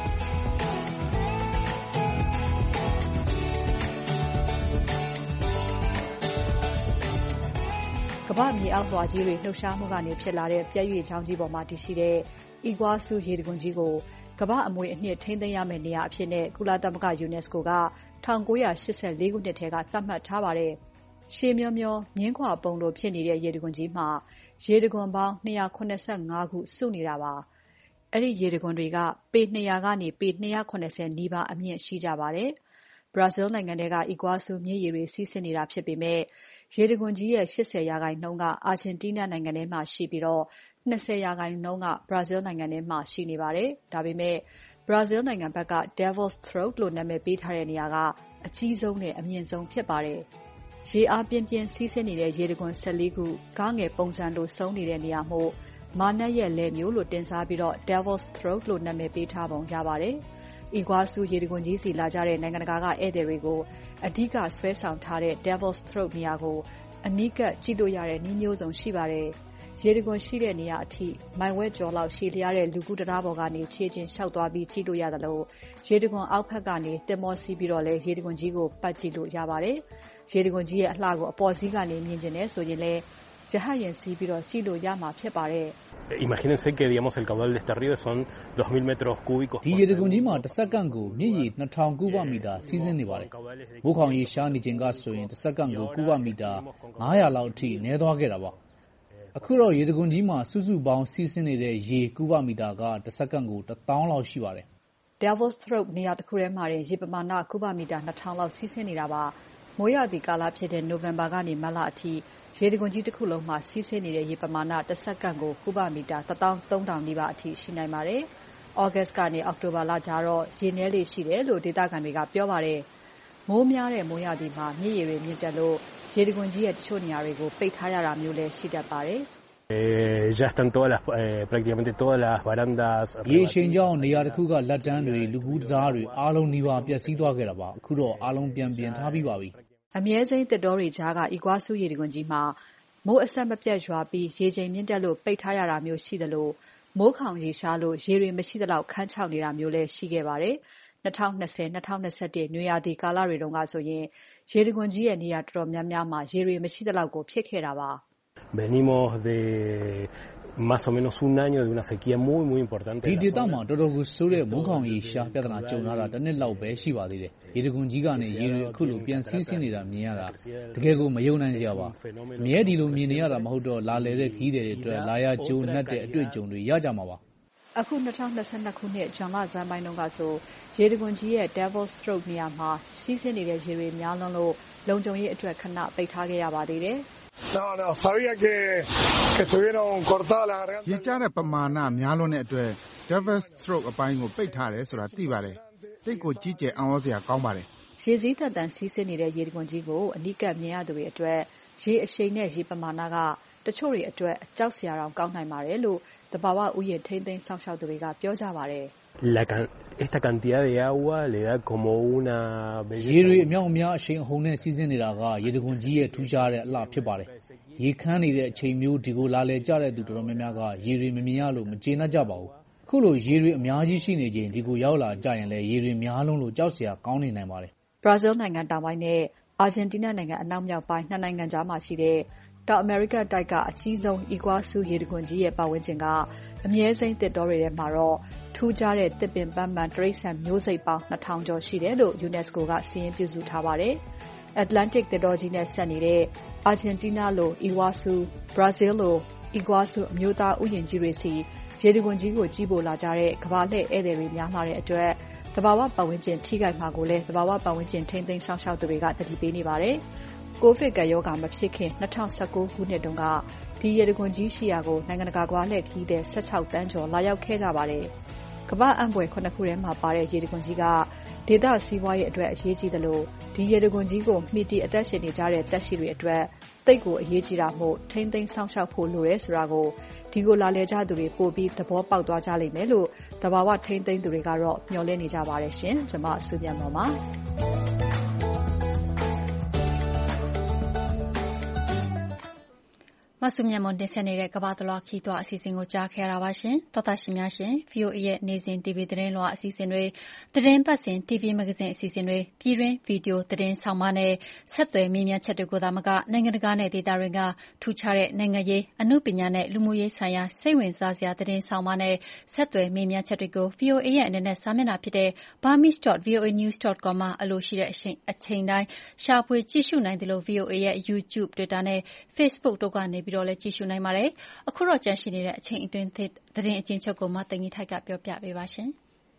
ကမ္ဘာမြေအောက်လွှာကြီးတွေလှုပ်ရှားမှုကနေဖြစ်လာတဲ့ပြည့်ရွေ့ချောင်းကြီးပေါ်မှာတည်ရှိတဲ့ Iguazu ရေတံခွန်ကြီးကိုကမ္ဘာအမွေအနှစ်ထိန်းသိမ်းရမယ့်နေရာအဖြစ်နဲ့ကုလသမဂ္ဂ UNESCO က၁၉၈၄ ခုနှစ်ထဲကသတ်မှတ်ထားပါတယ်။ရှည်မျောမျောမြင်းခွာပုံလိုဖြစ်နေတဲ့ရေတံခွန်ကြီးမှာရေတံခွန်ပေါင်း၂၇၅ခုစုနေတာပါ။အဲ့ဒီရေတံခွန်တွေကပေ၂၀၀ကနေပေ၂၇၀နီးပါးအမြင့်ရှိကြပါတယ်။ဘရာဇီးနိုင်ငံထဲက Iguazu မြစ်ရေတွေစီးဆင်းနေတာဖြစ်ပေမဲ့ရေတံခွန်ကြီးရဲ့၈၀ရာခိုင်နှုန်းကအာဂျင်တီးနားနိုင်ငံထဲမှာရှိပြီးတော့၂၀ရာခိုင်နှုန်းကဘရာဇီးနိုင်ငံထဲမှာရှိနေပါတယ်။ဒါပေမဲ့ဘရာဇီးနိုင်ငံဘက်က Devil's Throat လို့နာမည်ပေးထားတဲ့နေရာကအကြီးဆုံးနဲ့အမြင့်ဆုံးဖြစ်ပါတယ်။ရေအားပြင်းပြင်းစီးဆင်းနေတဲ့ရေတံခွန်၁၄ခုကားငယ်ပုံစံလိုစုံနေတဲ့နေရာမို့မာနတ်ရဲ့လယ်မျိုးလို့တင်စားပြီးတော့ Devil's Throat လို့နာမည်ပေးထားပုံရပါတယ်။ Iguazu ရေတံခွန်ကြီးစီလာကြတဲ့နိုင်ငံတကာကဧည့်သည်တွေကိုအဓိကဆွဲဆောင်ထားတဲ့ Devil's Throat နေရာကိုအနီးကပ်ကြည့်လို့ရတဲ့နည်းမျိုးစုံရှိပါတယ်။ရေတံခွန်ရှိတဲ့နေရာအထိမိုင်ဝက်ကျော်လောက်ရှည်လျားတဲ့လူကူးတရားပေါ်ကနေခြေချင်းလျှောက်သွားပြီးကြည့်လို့ရတယ်လို့ရေတံခွန်အောက်ဖက်ကနေတင်မောစီးပြီးတော့လည်းရေတံခွန်ကြီးကိုပတ်ကြည့်လို့ရပါတယ်။ရေတံခွန်ကြီးရဲ့အလှကိုအပေါ်စီးကနေမြင်ကျင်တယ်ဆိုရင်လည်းရဟတ်ယာဉ်စီးပြီးတော့ကြည့်လို့ရမှာဖြစ်ပါတယ်။ Imagínense que digamos el caudal de este río son dos mil metros cúbicos ဒီရေတံခွန်ကြီးမှာတစ်စက္ကန့်ကိုမြစ်ရေ၂ထောင်ကုဗမီတာစီးဆင်းနေပါတယ်။မိုးခေါင်ရေရှားနေချိန်ကဆိုရင်တစ်စက္ကန့်ကိုကုဗမီတာ၅၀၀လောက်အထိနည်းသွားခဲ့တာပါ။အခုတော့ရေတံခွန်ကြီးမှာစုစုပေါင်းစီးဆင်းနေတဲ့ရေကုဗမီတာကတစ်စက္ကန့်ကိုတစ်သောင်းလောက်ရှိပါတယ်။ Devil's Throat နေရာတစ်ခုထဲမှာတင်ရေပမာဏကုဗမီတာ၂ထောင်လောက်စီးဆင်းနေတာပါ။မိုးရာသီကာလဖြစ်တဲ့နိုဝင်ဘာကနေမတ်လအထိရေတံခွန်ကြီးတစ်ခုလုံးမှာစီးဆင်းနေတဲ့ရေပမာဏတစ်စက္ကန့်ကိုကုဗမီတာတစ်သောင်းသုံးထောင်နီးပါးအထိရှိနိုင်ပါတယ်။ဩဂတ်ကနေအောက်တိုဘာလကြားတော့ရေနည်းလေးရှိတယ်လို့ဒေသခံတွေကပြောပါတယ်။မိုးများတဲ့မိုးရာသီမှာမြစ်ရေတွေမြင့်တက်လို့ရေတံခွန်ကြီးရဲ့တချို့နေရာတွေကိုပိတ်ထားရတာမျိုးလည်းရှိတတ်ပါတယ်။ Eh, ya están todas las, eh, prácticamente todas las barandas ရေရှိန်ကြောင့်နေရာတစ်ခုကလက်တန်းတွေလူကူးတရားတွေအားလုံးနှီးပါပျက်စီးသွားခဲ့တာပါအခုတော့အားလုံးပြန်ပြင်ထားပြီးပါပြီအမြဲစိမ်းသစ်တောတွေကြားက Iguazu ရေတံခွန်ကြီးမှာမိုးအဆက်မပြတ်ရွာပြီးရေချိန်မြင့်တက်လို့ပိတ်ထားရတာမျိုးရှိတယ်လို့မိုးခေါင်ရေရှားလို့ရေတွေမရှိသလောက်ခန်းချောက်နေတာမျိုးလည်းရှိခဲ့ပါတယ်၂၀၂၀-၂၀၂၁နွေရာသီကာလတွေတုန်းကဆိုရင်ရေတံခွန်ကြီးရဲ့နေရာတော်တော်များများမှာရေတွေမရှိသလောက်ကိုဖြစ်ခဲ့တာပါ Venimos de más o menos un año de una sequía muy muy importante ဒီဒေသမှာတော်တော်ကိုဆိုးတဲ့မိုးခေါင်ရေရှားပြဿနာကြုံလာတာတစ်နှစ်လောက်ပဲရှိပါသေးတယ်ရေတံခွန်ကြီးကနေရေတွေအခုလိုပြန်စီးဆင်းနေတာမြင်ရတာတကယ်ကိုမယုံနိုင်စရာပါအမြဲဒီလိုမြင်နေရတာမဟုတ်တော့လာလေတဲ့ခီးတွေအတွက်လာရကြိုးနှက်တဲ့အတွေ့အကြုံတွေရကြမှာပါအခု၂၀၂၂ခုနှစ်ဇွန်လဆန်းပိုင်းတုန်းကဆိုရေတံခွန်ကြီးရဲ့ Devil's Throat နေရာမှာစီးဆင်းနေတဲ့ရေတွေများလွန်းလို့လုံခြုံရေးအတွက်ခဏပိတ်ထားခဲ့ရပါသေးတယ် No, no, sabía que, que estuvieron cortadas las gargantas. ရေကျတဲ့ပမာဏများလွန်းတဲ့အတွက် Devil's Throat အပိုင်းကိုပိတ်ထားတယ်ဆိုတာသိပါတယ်။တိတ်ကိုကြီးကျယ်အံ့ဩစရာကောင်းပါတယ်။ရေစည်းသက်တမ်းစီးဆင်းနေတဲ့ရေတံခွန်ကြီးကိုအနီးကပ်မြင်ရသူတွေအတွက်ရေအရှိန်နဲ့ရေပမာဏကတချို့တွေအတွက်ကြောက်စရာတောင်ကောင်းနိုင်ပါတယ်လို့သဘာဝဥယျာဉ်ထိန်းသိမ်းစောင့်ရှောက်သူတွေကပြောကြပါတယ် La can esta cantidad de agua le da como una ရေတွေအမြောက်အများအရှိန်အဟုန်နဲ့စီးဆင်းနေတာကရေတံခွန်ကြီးရဲ့ထူးခြားတဲ့အလှဖြစ်ပါတယ်ရေခမ်းနေတဲ့အချိန်မျိုးဒီကိုလာလေကြတဲ့သူတော်တော်များများကရေတွေမမြင်ရလို့မကျေနပ်ကြပါဘူးအခုလိုရေတွေအများကြီးရှိနေချိန်ဒီကိုရောက်လာကြရင်လည်းရေတွေများလုံးလို့ကြောက်စရာကောင်းနေနိုင်ပါတယ်ဘရာဇီးနိုင်ငံတောင်ပိုင်းနဲ့အာဂျင်တီးနားနိုင်ငံအနောက်မြောက်ပိုင်းနှစ်နိုင်ငံကြားမှာရှိတဲ့တောင်အမေရိကတိုက်ကအကြီးဆုံးအီကွာဆူရေတံခွန်ကြီးရဲ့ပတ်ဝန်းကျင်ကအမြဲစိမ်းသစ်တောတွေထဲမှာတော့ထူးခြားတဲ့တစ်ပင်ပန်းပန်တိရစ္ဆာန်မျိုးစိတ်ပေါင်းနှစ်ထောင်ကျော်ရှိတယ်လို့ UNESCO ကစာရင်းပြုစုထားပါတယ်။ Atlantic သစ်တောကြီးနဲ့ဆက်နေတဲ့အာဂျင်တီးနားလိုအီကွာဆူ၊ဘရာဇီးလိုအီကွာဆူအမျိုးသားဥယျာဉ်ကြီးတွေစီရေတံခွန်ကြီးကိုကြည့်ဖို့လာကြတဲ့ကမ္ဘာလှည့်ဧည့်သည်တွေများလာတဲ့အတွက်သဘာဝပတ်ဝန်းကျင်ထိခိုက်မှာကိုလည်းသဘာဝပတ်ဝန်းကျင်ထိန်းသိမ်းစောင့်ရှောက်သူတွေကသတိပေးနေပါတယ်။ကိုဗစ်ကပ်ရောဂါမဖြစ်ခင်၂၀၁၉ခုနှစ်တုန်းကဒီရေတံခွန်ကြီးရှိရာကိုနိုင်ငံတကာကမ္ဘာလှည့်ခရီးသည်၁၆သန်းကျော်လာရောက်ခဲ့ကြပါတယ်။ကမ္ဘာ့အံ့ဖွယ်ခုနှစ်ခုထဲမှာပါတဲ့ရေတံခွန်ကြီးကဒေသစီးပွားရေးအတွက်အရေးကြီးသလိုဒီရေတံခွန်ကြီးကိုမှီတည်အသက်ရှင်နေကြတဲ့သက်ရှိတွေအတွက်သိပ်ကိုအရေးကြီးတာမို့ထိန်းသိမ်းစောင့်ရှောက်ဖို့လိုတယ်ဆိုတာကိုဒီကိုလာလည်ကြသူတွေပိုပြီးသဘောပေါက်သွားကြလိမ့်မယ်လို့သဘာဝထိန်းသိမ်းသူတွေကတော့မျှော်လင့်နေကြပါတယ်ရှင်။ကျွန်မစုမြတ်မော်ပါမဆုမြတ်မွန်တင်ဆက်နေတဲ့ကမ္ဘာ့သလွှာခီးသွွားအစီအစဉ်ကိုကြားခဲ့ရတာပါရှင်။သောတာရှင်များရှင် ဗွီအိုအေ ရဲ့နေ့စဉ် တီဗီ သတင်းလွှာအစီအစဉ်တွေသတင်းပတ်စဉ် တီဗီ မဂ္ဂဇင်းအစီအစဉ်တွေပြည်တွင်းဗီဒီယိုသတင်းဆောင်မနဲ့ဆက်သွယ်မေးမြန်းချက်တွေကိုသာမကနိုင်ငံတကာနဲ့ဒေသတွင်းကထူးခြားတဲ့နိုင်ငံရေးအမှုပညာနဲ့လူမှုရေးဆိုင်ရာစိတ်ဝင်စားစရာသတင်းဆောင်မနဲ့ဆက်သွယ်မေးမြန်းချက်တွေကို ဗွီအိုအေ ရဲ့အနေနဲ့စာမျက်နှာဖြစ်တဲ့ burmese dot v o a news dot com မှာအလိုရှိတဲ့အချိန်အချိန်တိုင်းရှာဖွေကြည့်ရှုနိုင်တယ်လို့ ဗွီအိုအေ ရဲ့ YouTube Twitter နဲ့ Facebook တို့ကနေပြီးတော့လည်းကြည့်ရှုနိုင်ပါတယ်။အခုတော့ကြန့်ရှိနေတဲ့အချိန်အတွင်းသတင်းအကျဉ်းချုပ်ကိုမသိင်္ဂီထိုက်ကပြောပြပေးပါရှင်။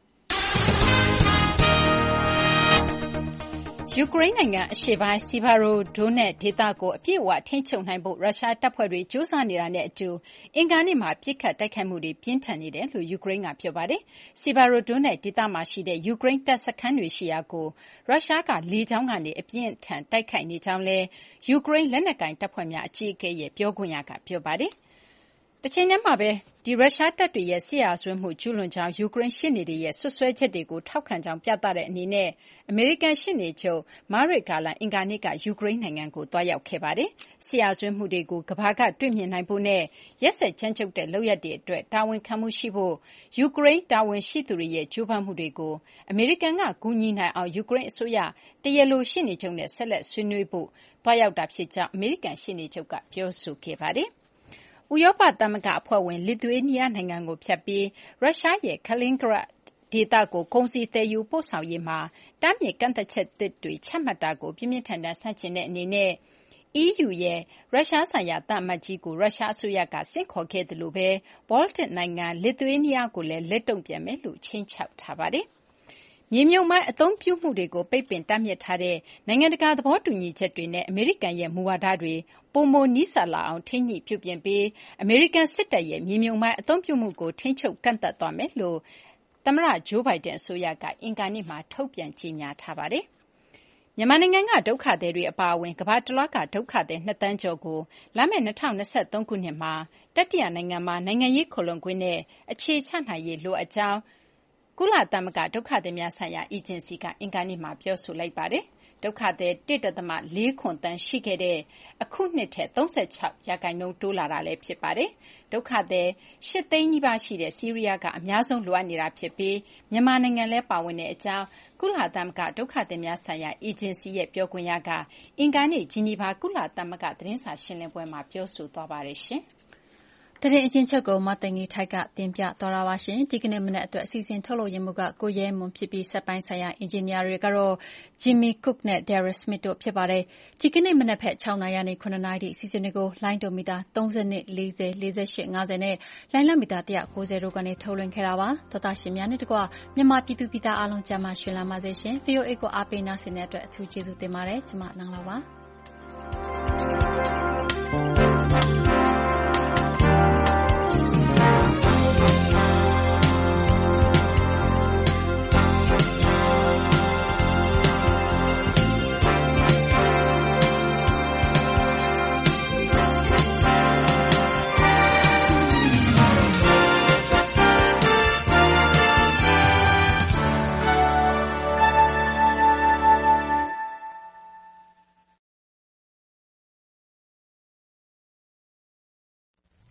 ယူကရိန်းနိုင်ငံအရှေ့ပိုင်း Sievierodonetsk ဒေသကိုအပြည့်အဝထိန်းချုပ်နိုင်ဖို့ရုရှားတပ်ဖွဲ့တွေကြိုးစားနေတာနဲ့အတူအင်္ဂါနေ့မှာပစ်ခတ်တိုက်ခိုက်မှုတွေပြင်းထန်နေတယ်လို့ယူကရိန်းကပြောပါတယ်။ Sievierodonetsk ဒေသမှာရှိတဲ့ယူကရိန်းတပ်စခန်းတွေရှိရာကိုရုရှားကလေကြောင်းကနေအပြင်းအထန်တိုက်ခိုက်နေကြောင်းလည်းယူကရိန်းလက်နက်ကိုင်တပ်ဖွဲ့များအကြီးအကဲရဲ့ပြောခွင့်ရကပြောပါတယ်။တချိန်တည်းမှာပဲဒီရုရှားတပ်တွေရဲ့စစ်ရာဇဝတ်မှုကျူးလွန်ကြောင်းယူကရိန်းရှေ့နေတွေရဲ့ဆွဆွဲချက်တွေကိုထောက်ခံကြောင်းပြသတဲ့အနေနဲ့အမေရိကန်ရှေ့နေချုပ် Merrick Garland အင်္ဂါနေ့ကယူကရိန်းနိုင်ငံကိုသွားရောက်ခဲ့ပါတယ်။စစ်ရာဇဝတ်မှုတွေကိုကမ္ဘာကတွေ့မြင်နိုင်ဖို့နဲ့ရက်စက်ကြမ်းကြုတ်တဲ့လုပ်ရပ်တွေအတွက်တာဝန်ခံမှုရှိဖို့ယူကရိန်းတာဝန်ရှိသူတွေရဲ့ကြိုးပမ်းမှုတွေကိုအမေရိကန်ကကူညီနိုင်အောင်ယူကရိန်းအစိုးရတရားလိုရှေ့နေချုပ်နဲ့ဆက်လက်ဆွေးနွေးဖို့သွားရောက်တာဖြစ်ကြောင်းအမေရိကန်ရှေ့နေချုပ်ကပြောဆိုခဲ့ပါတယ်။ဥရောပသမဂ္ဂအဖွဲ့ဝင်လစ်သူယေးနီးယားနိုင်ငံကိုဖြတ်ပြီးရုရှားရဲ့ Kaliningrad ဒေသကိုကုန်စည်သယ်ယူပို့ဆောင်ရေးမှာတားမြစ်ကန့်သတ်ချက်သစ်တွေချမှတ်တာကိုပြင်းပြင်းထန်ထန်ဆန့်ကျင်တဲ့အနေနဲ့ အီးယူ ရဲ့ရုရှားဆိုင်ရာသံအမတ်ကြီးကိုရုရှားအစိုးရကဆင့်ခေါ်ခဲ့သလိုပဲ Baltic နိုင်ငံလစ်သူယေးနီးယားကိုလည်းလက်တုံ့ပြန်မယ်လို့ခြိမ်းခြောက်ထားပါတယ်။မြေမြုပ်မိုင်းအသုံးပြုမှုတွေကိုပိတ်ပင်တားမြစ်ထားတဲ့နိုင်ငံတကာသဘောတူညီချက်တွေနဲ့အမေရိကန်ရဲ့မူဝါဒတွေပိုမိုနီးစပ်လာအောင်ထိန်းညှိပြုပြင်ပြီးအမေရိကန်စစ်တပ်ရဲ့မြေမြုပ်မိုင်းအသုံးပြုမှုကိုထိန်းချုပ်ကန့်သတ်သွားမယ်လို့သမ္မတဂျိုးဘိုင်ဒန်အစိုးရကအင်္ဂါနေ့မှာထုတ်ပြန်ကြေညာထားပါတယ်။မြန်မာနိုင်ငံကဒုက္ခသည်တွေအပါအဝင်ကမ္ဘာတလွှားကဒုက္ခသည်နှစ်သန်းကျော်ကိုလာမယ့်၂၀၂၃ခုနှစ်မှာတတိယနိုင်ငံမှာနိုင်ငံရေးခိုလှုံခွင့်နဲ့အခြေချနိုင်ရေးလိုအပ်ကြောင်းကုလသမဂ္ဂဒုက္ခသည်များဆိုင်ရာအေဂျင်စီကအင်္ဂါနေ့မှာပြောဆိုလိုက်ပါတယ်။ဒုက္ခသည် တစ်ဒသမ လေး ခွန်သန်းရှိခဲ့တဲ့အခုနှစ်ထက်၃၆ရာခိုင်နှုန်းတိုးလာတာလည်းဖြစ်ပါတယ်။ဒုက္ခသည်၈သိန်းနီးပါးရှိတဲ့ဆီးရီးယားကအများဆုံးလိုအပ်နေတာဖြစ်ပြီးမြန်မာနိုင်ငံလည်းပါဝင်တဲ့အကြောင်းကုလသမဂ္ဂဒုက္ခသည်များဆိုင်ရာအေဂျင်စီရဲ့ပြောခွင့်ရကအင်္ဂါနေ့ဂျီနီဗာကုလသမဂ္ဂသတင်းစာရှင်းလင်းပွဲမှာပြောဆိုသွားပါတယ်ရှင်။သတင်းအချင်းချုပ်ကိုမသိင်္ဂီထိုက်ကတင်ပြသွားတာပါရှင်ဒီကနေ့မနေ့အတွက်အစီအစဉ်ထုတ်လုပ်ရမှုကကိုရဲမွန်ဖြစ်ပြီးစက်ပိုင်းဆိုင်ရာအင်ဂျင်နီယာတွေကတော့ Jimmy Cook နဲ့ Darren Smith တို့ဖြစ်ပါတယ်ဒီကနေ့မနေ့ဖက်၆နာရီနဲ့9နာရီအစီအစဉ်တွေကိုလိုင်းဒိုမီတာ၃၂ ၄၀ ၄၈ ၅၀နဲ့လိုင်းလမီတာ၁၉၀တို့ကနေထုတ်လွှင့်ခဲ့တာပါသောတာရှင်များနဲ့တကွမြန်မာပြည်သူပြည်သားအားလုံးကျန်းမာရှင်လာပါစေရှင် ဗီအိုအေ ကိုအားပေးနာဆင်တဲ့အတွက်အထူးကျေးဇူးတင်ပါတယ်ကျွန်မနန်းလောက်ပါ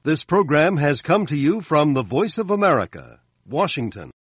This program has come to you from the Voice of America, Washington.